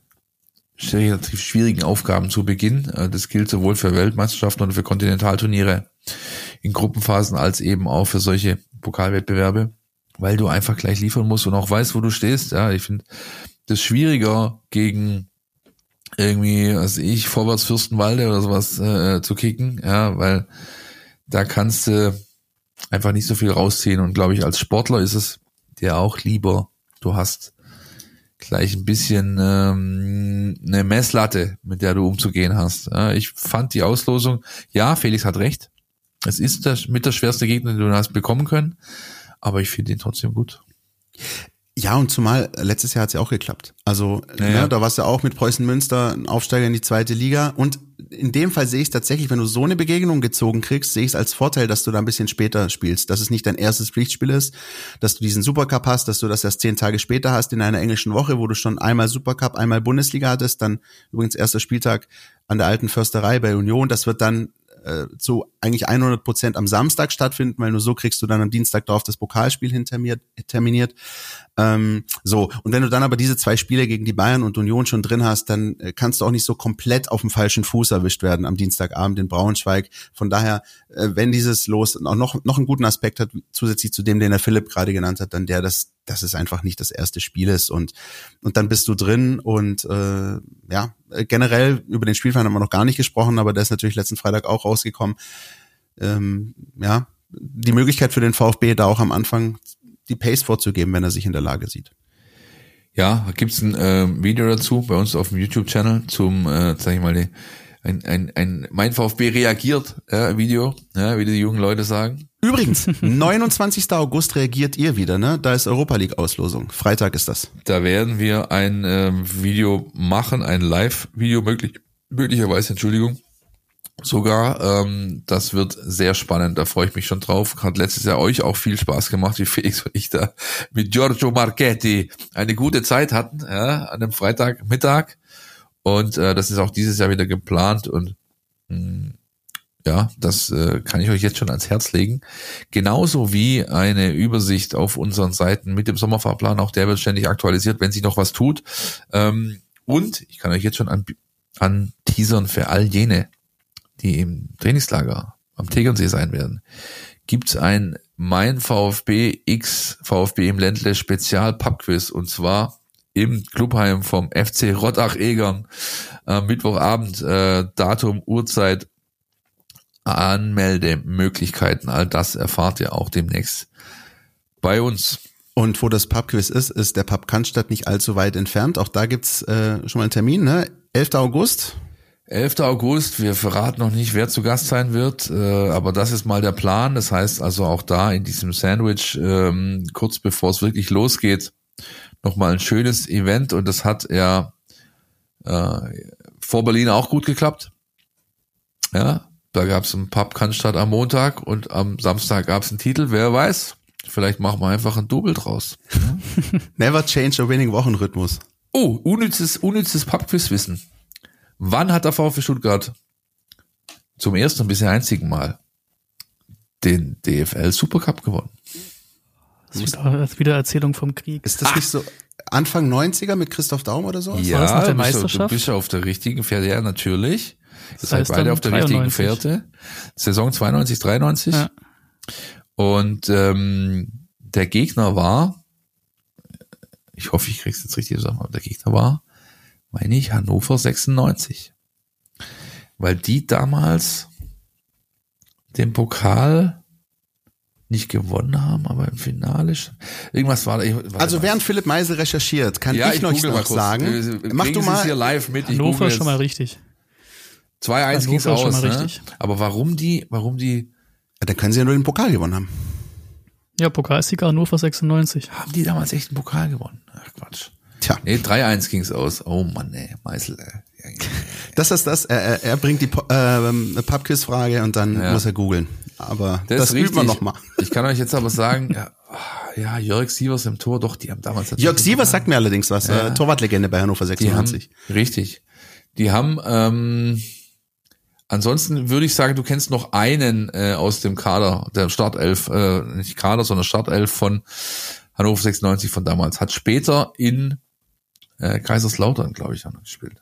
[SPEAKER 3] relativ schwierigen Aufgaben zu Beginn. Das gilt sowohl für Weltmeisterschaften und für Kontinentalturniere in Gruppenphasen als eben auch für solche Pokalwettbewerbe, weil du einfach gleich liefern musst und auch weißt, wo du stehst. Ja, ich finde das schwieriger gegen irgendwie, Vorwärts Fürstenwalde oder sowas zu kicken, ja, weil da kannst du einfach nicht so viel rausziehen und glaube ich, als Sportler ist es dir auch lieber, du hast gleich ein bisschen eine Messlatte, mit der du umzugehen hast. Ja, ich fand die Auslosung, ja, Felix hat recht, es ist mit der schwerste Gegner, den du hast bekommen können, aber ich finde ihn trotzdem gut.
[SPEAKER 4] Ja, und zumal letztes Jahr hat's ja auch geklappt. Also ja. Da war's ja auch mit Preußen Münster ein Aufsteiger in die zweite Liga. Und in dem Fall sehe ich es tatsächlich, wenn du so eine Begegnung gezogen kriegst, sehe ich es als Vorteil, dass du da ein bisschen später spielst. Dass es nicht dein erstes Pflichtspiel ist, dass du diesen Supercup hast, dass du das erst 10 Tage später hast in einer englischen Woche, wo du schon einmal Supercup, einmal Bundesliga hattest. Dann übrigens erster Spieltag an der alten Försterei bei Union. Das wird dann zu eigentlich 100% am Samstag stattfinden, weil nur so kriegst du dann am Dienstag drauf das Pokalspiel terminiert. So, und wenn du dann aber diese 2 Spiele gegen die Bayern und Union schon drin hast, dann kannst du auch nicht so komplett auf dem falschen Fuß erwischt werden am Dienstagabend in Braunschweig. Von daher, wenn dieses Los auch noch einen guten Aspekt hat, zusätzlich zu dem, den der Philipp gerade genannt hat, dann dass es einfach nicht das erste Spiel ist und dann bist du drin und generell über den Spielplan haben wir noch gar nicht gesprochen, aber der ist natürlich letzten Freitag auch rausgekommen. Die Möglichkeit für den VfB da auch am Anfang die Pace vorzugeben, wenn er sich in der Lage sieht.
[SPEAKER 3] Ja, gibt's ein Video dazu bei uns auf dem YouTube-Channel zum, sag ich mal, ein Mein VfB reagiert Video, ja, wie die jungen Leute sagen.
[SPEAKER 4] Übrigens, 29. August reagiert ihr wieder, ne? Da ist Europa League Auslosung. Freitag ist das.
[SPEAKER 3] Da werden wir ein Video machen, ein Live-Video möglicherweise, Entschuldigung. Sogar, das wird sehr spannend, da freue ich mich schon drauf. Hat letztes Jahr euch auch viel Spaß gemacht, wie Felix und ich da mit Giorgio Marchetti eine gute Zeit hatten, ja, an einem Freitagmittag. Und das ist auch dieses Jahr wieder geplant und ja, das kann ich euch jetzt schon ans Herz legen. Genauso wie eine Übersicht auf unseren Seiten mit dem Sommerfahrplan, auch der wird ständig aktualisiert, wenn sich noch was tut. Und ich kann euch jetzt schon an teasern für all jene, die im Trainingslager am Tegernsee sein werden, gibt's ein Mein VfB X VfB im Ländle Spezial Pubquiz und zwar im Clubheim vom FC Rottach-Egern Mittwochabend, Datum, Uhrzeit, Anmeldemöglichkeiten, all das erfahrt ihr auch demnächst bei uns.
[SPEAKER 4] Und wo das Pubquiz ist der Pub Cannstatt nicht allzu weit entfernt. Auch da gibt's schon mal einen Termin, ne? 11. August.
[SPEAKER 3] 11. August, wir verraten noch nicht, wer zu Gast sein wird, aber das ist mal der Plan. Das heißt also auch da in diesem Sandwich, kurz bevor es wirklich losgeht, nochmal ein schönes Event und das hat ja vor Berlin auch gut geklappt. Ja, da gab es einen Pub Cannstatt am Montag und am Samstag gab es einen Titel, wer weiß, vielleicht machen wir einfach ein Double draus. Ja?
[SPEAKER 4] Never change a winning Wochenrhythmus.
[SPEAKER 3] Oh, unnützes Pub-Quiz-Wissen. Wann hat der VfB Stuttgart zum ersten und bisher einzigen Mal den DFL Supercup gewonnen?
[SPEAKER 5] Das ist wieder Erzählung vom Krieg.
[SPEAKER 4] Ist das nicht so Anfang 90er mit Christoph Daum oder so?
[SPEAKER 3] Ja,
[SPEAKER 5] war das nach der Meisterschaft?
[SPEAKER 3] Du bist ja auf der richtigen Fährte, ja, natürlich.
[SPEAKER 5] Das
[SPEAKER 3] seid
[SPEAKER 5] heißt
[SPEAKER 3] beide auf der
[SPEAKER 5] 93.
[SPEAKER 3] richtigen Fährte. Saison 92, 93.
[SPEAKER 5] Ja.
[SPEAKER 3] Und der Gegner war, ich hoffe, ich krieg's jetzt richtig zusammen, aber der Gegner war, meine ich, Hannover 96. Weil die damals den Pokal nicht gewonnen haben, aber im Finale schon. Irgendwas war da.
[SPEAKER 4] Also während Philipp Meisel recherchiert, kann ich noch sagen.
[SPEAKER 3] Mach du mal hier live mit.
[SPEAKER 5] Hannover schon mal richtig.
[SPEAKER 3] 2-1 ging's aus, ne? Aber warum die?
[SPEAKER 4] Ja, dann können sie ja nur den Pokal gewonnen haben.
[SPEAKER 5] Ja, Pokalsieger Hannover 96.
[SPEAKER 3] Haben die damals echt einen Pokal gewonnen? Ach Quatsch.
[SPEAKER 4] Tja.
[SPEAKER 3] Nee, 3-1 ging's aus. Oh Mann, ey, Meisel, ey.
[SPEAKER 4] Das ist das. Er bringt die Pubquiz-Frage und dann muss er googeln. Aber das üben wir nochmal.
[SPEAKER 3] Ich kann euch jetzt aber sagen, ja, Jörg Sievers im Tor, doch, die haben damals...
[SPEAKER 4] Jörg Sievers sagt mir allerdings was, Torwartlegende bei Hannover 96.
[SPEAKER 3] Die haben, ansonsten würde ich sagen, du kennst noch einen aus dem Kader, der Startelf, nicht Kader, sondern Startelf von Hannover 96 von damals. Hat später in Kaiserslautern, glaube ich, gespielt.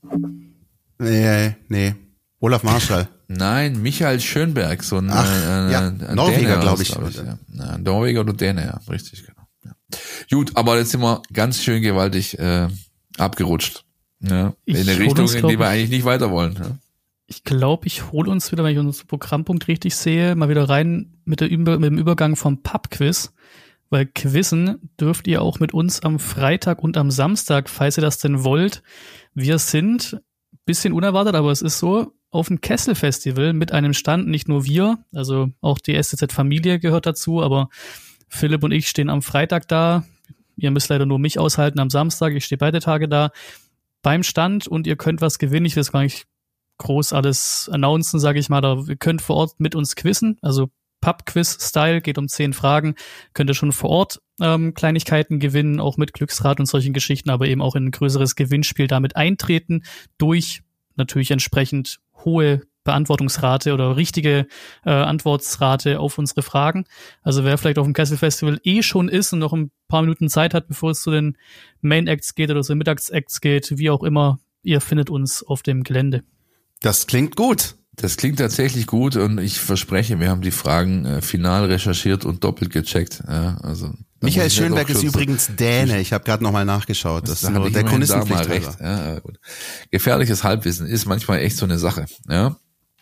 [SPEAKER 4] Nee. Olaf Marschall.
[SPEAKER 3] Nein, Michael Schönberg, so ein
[SPEAKER 4] Norweger, glaube ich.
[SPEAKER 3] Ja. Norweger oder Däne, ja, richtig, genau. Ja. Gut, aber jetzt sind wir ganz schön gewaltig abgerutscht. Ja, in eine Richtung, in die wir eigentlich nicht weiter wollen. Ja.
[SPEAKER 5] Ich glaube, ich hole uns wieder, wenn ich unseren Programmpunkt richtig sehe, mal wieder rein mit dem Übergang vom Pub-Quiz. Weil quizzen dürft ihr auch mit uns am Freitag und am Samstag, falls ihr das denn wollt. Wir sind, bisschen unerwartet, aber es ist so, auf dem Kessel-Festival mit einem Stand, nicht nur wir, also auch die STZ-Familie gehört dazu, aber Philipp und ich stehen am Freitag da. Ihr müsst leider nur mich aushalten am Samstag, ich stehe beide Tage da beim Stand und ihr könnt was gewinnen. Ich will es gar nicht groß alles announcen, sage ich mal, aber ihr könnt vor Ort mit uns quizzen, also Pub-Quiz-Style, geht um 10 Fragen, könnt ihr schon vor Ort Kleinigkeiten gewinnen, auch mit Glücksrad und solchen Geschichten, aber eben auch in ein größeres Gewinnspiel damit eintreten, durch natürlich entsprechend hohe Beantwortungsrate oder richtige Antwortsrate auf unsere Fragen. Also wer vielleicht auf dem Kessel-Festival schon ist und noch ein paar Minuten Zeit hat, bevor es zu den Main-Acts geht oder zu den Mittags-Acts geht, wie auch immer, ihr findet uns auf dem Gelände.
[SPEAKER 4] Das klingt gut.
[SPEAKER 3] Das klingt tatsächlich gut und ich verspreche, wir haben die Fragen final recherchiert und doppelt gecheckt. Ja, also
[SPEAKER 4] Michael Schönberg ist übrigens Däne. Ich habe gerade nochmal nachgeschaut. Das ist nur der Chronistenpflicht recht.
[SPEAKER 3] Ja, gut. Gefährliches Halbwissen ist manchmal echt so eine Sache. Ja.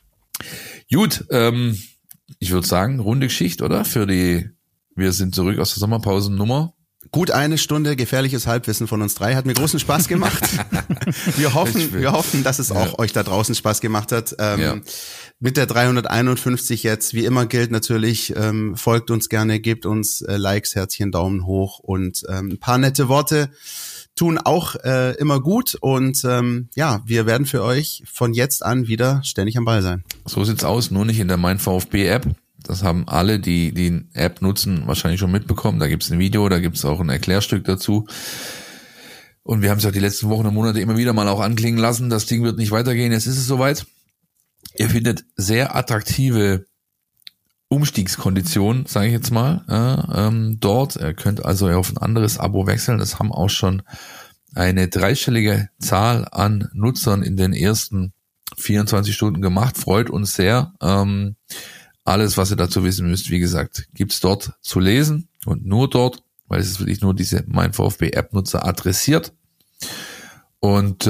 [SPEAKER 3] Gut, ich würde sagen, runde Geschichte, oder? Wir sind zurück aus der Sommerpausennummer.
[SPEAKER 4] Gut eine Stunde gefährliches Halbwissen von uns drei. Hat mir großen Spaß gemacht. Wir hoffen, dass es auch euch da draußen Spaß gemacht hat. Mit der 351 jetzt, wie immer gilt natürlich, folgt uns gerne, gebt uns Likes, Herzchen, Daumen hoch und ein paar nette Worte tun auch immer gut. Und wir werden für euch von jetzt an wieder ständig am Ball sein.
[SPEAKER 3] So sieht's aus, nur nicht in der Mein VfB App. Das haben alle, die die App nutzen, wahrscheinlich schon mitbekommen. Da gibt's ein Video, da gibt's auch ein Erklärstück dazu. Und wir haben es auch die letzten Wochen und Monate immer wieder mal auch anklingen lassen. Das Ding wird nicht weitergehen. Jetzt ist es soweit. Ihr findet sehr attraktive Umstiegskonditionen, sage ich jetzt mal, dort. Ihr könnt also auf ein anderes Abo wechseln. Das haben auch schon eine dreistellige Zahl an Nutzern in den ersten 24 Stunden gemacht. Freut uns sehr. Alles, was ihr dazu wissen müsst, wie gesagt, gibt's dort zu lesen und nur dort, weil es ist wirklich nur diese Mein VfB App-Nutzer adressiert. Und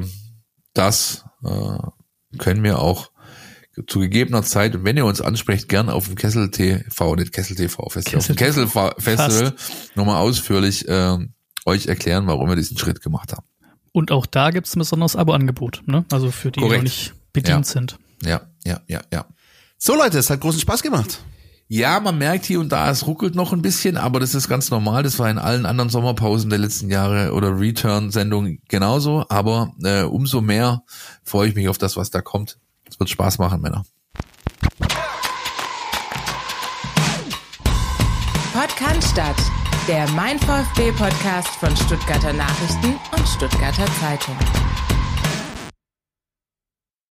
[SPEAKER 3] das können wir auch zu gegebener Zeit, und wenn ihr uns ansprecht, gern auf dem Kessel TV Festival, auf dem Kessel Festival nochmal ausführlich euch erklären, warum wir diesen Schritt gemacht haben.
[SPEAKER 5] Und auch da gibt's ein besonderes Abo-Angebot, ne? Also für die, die noch nicht bedient sind.
[SPEAKER 3] Ja.
[SPEAKER 4] So Leute, es hat großen Spaß gemacht.
[SPEAKER 3] Ja, man merkt hier und da, es ruckelt noch ein bisschen, aber das ist ganz normal. Das war in allen anderen Sommerpausen der letzten Jahre oder Return-Sendungen genauso. Aber umso mehr freue ich mich auf das, was da kommt. Es wird Spaß machen, Männer.
[SPEAKER 1] Podcast, der Mein VfB Podcast von Stuttgarter Nachrichten und Stuttgarter Zeitung.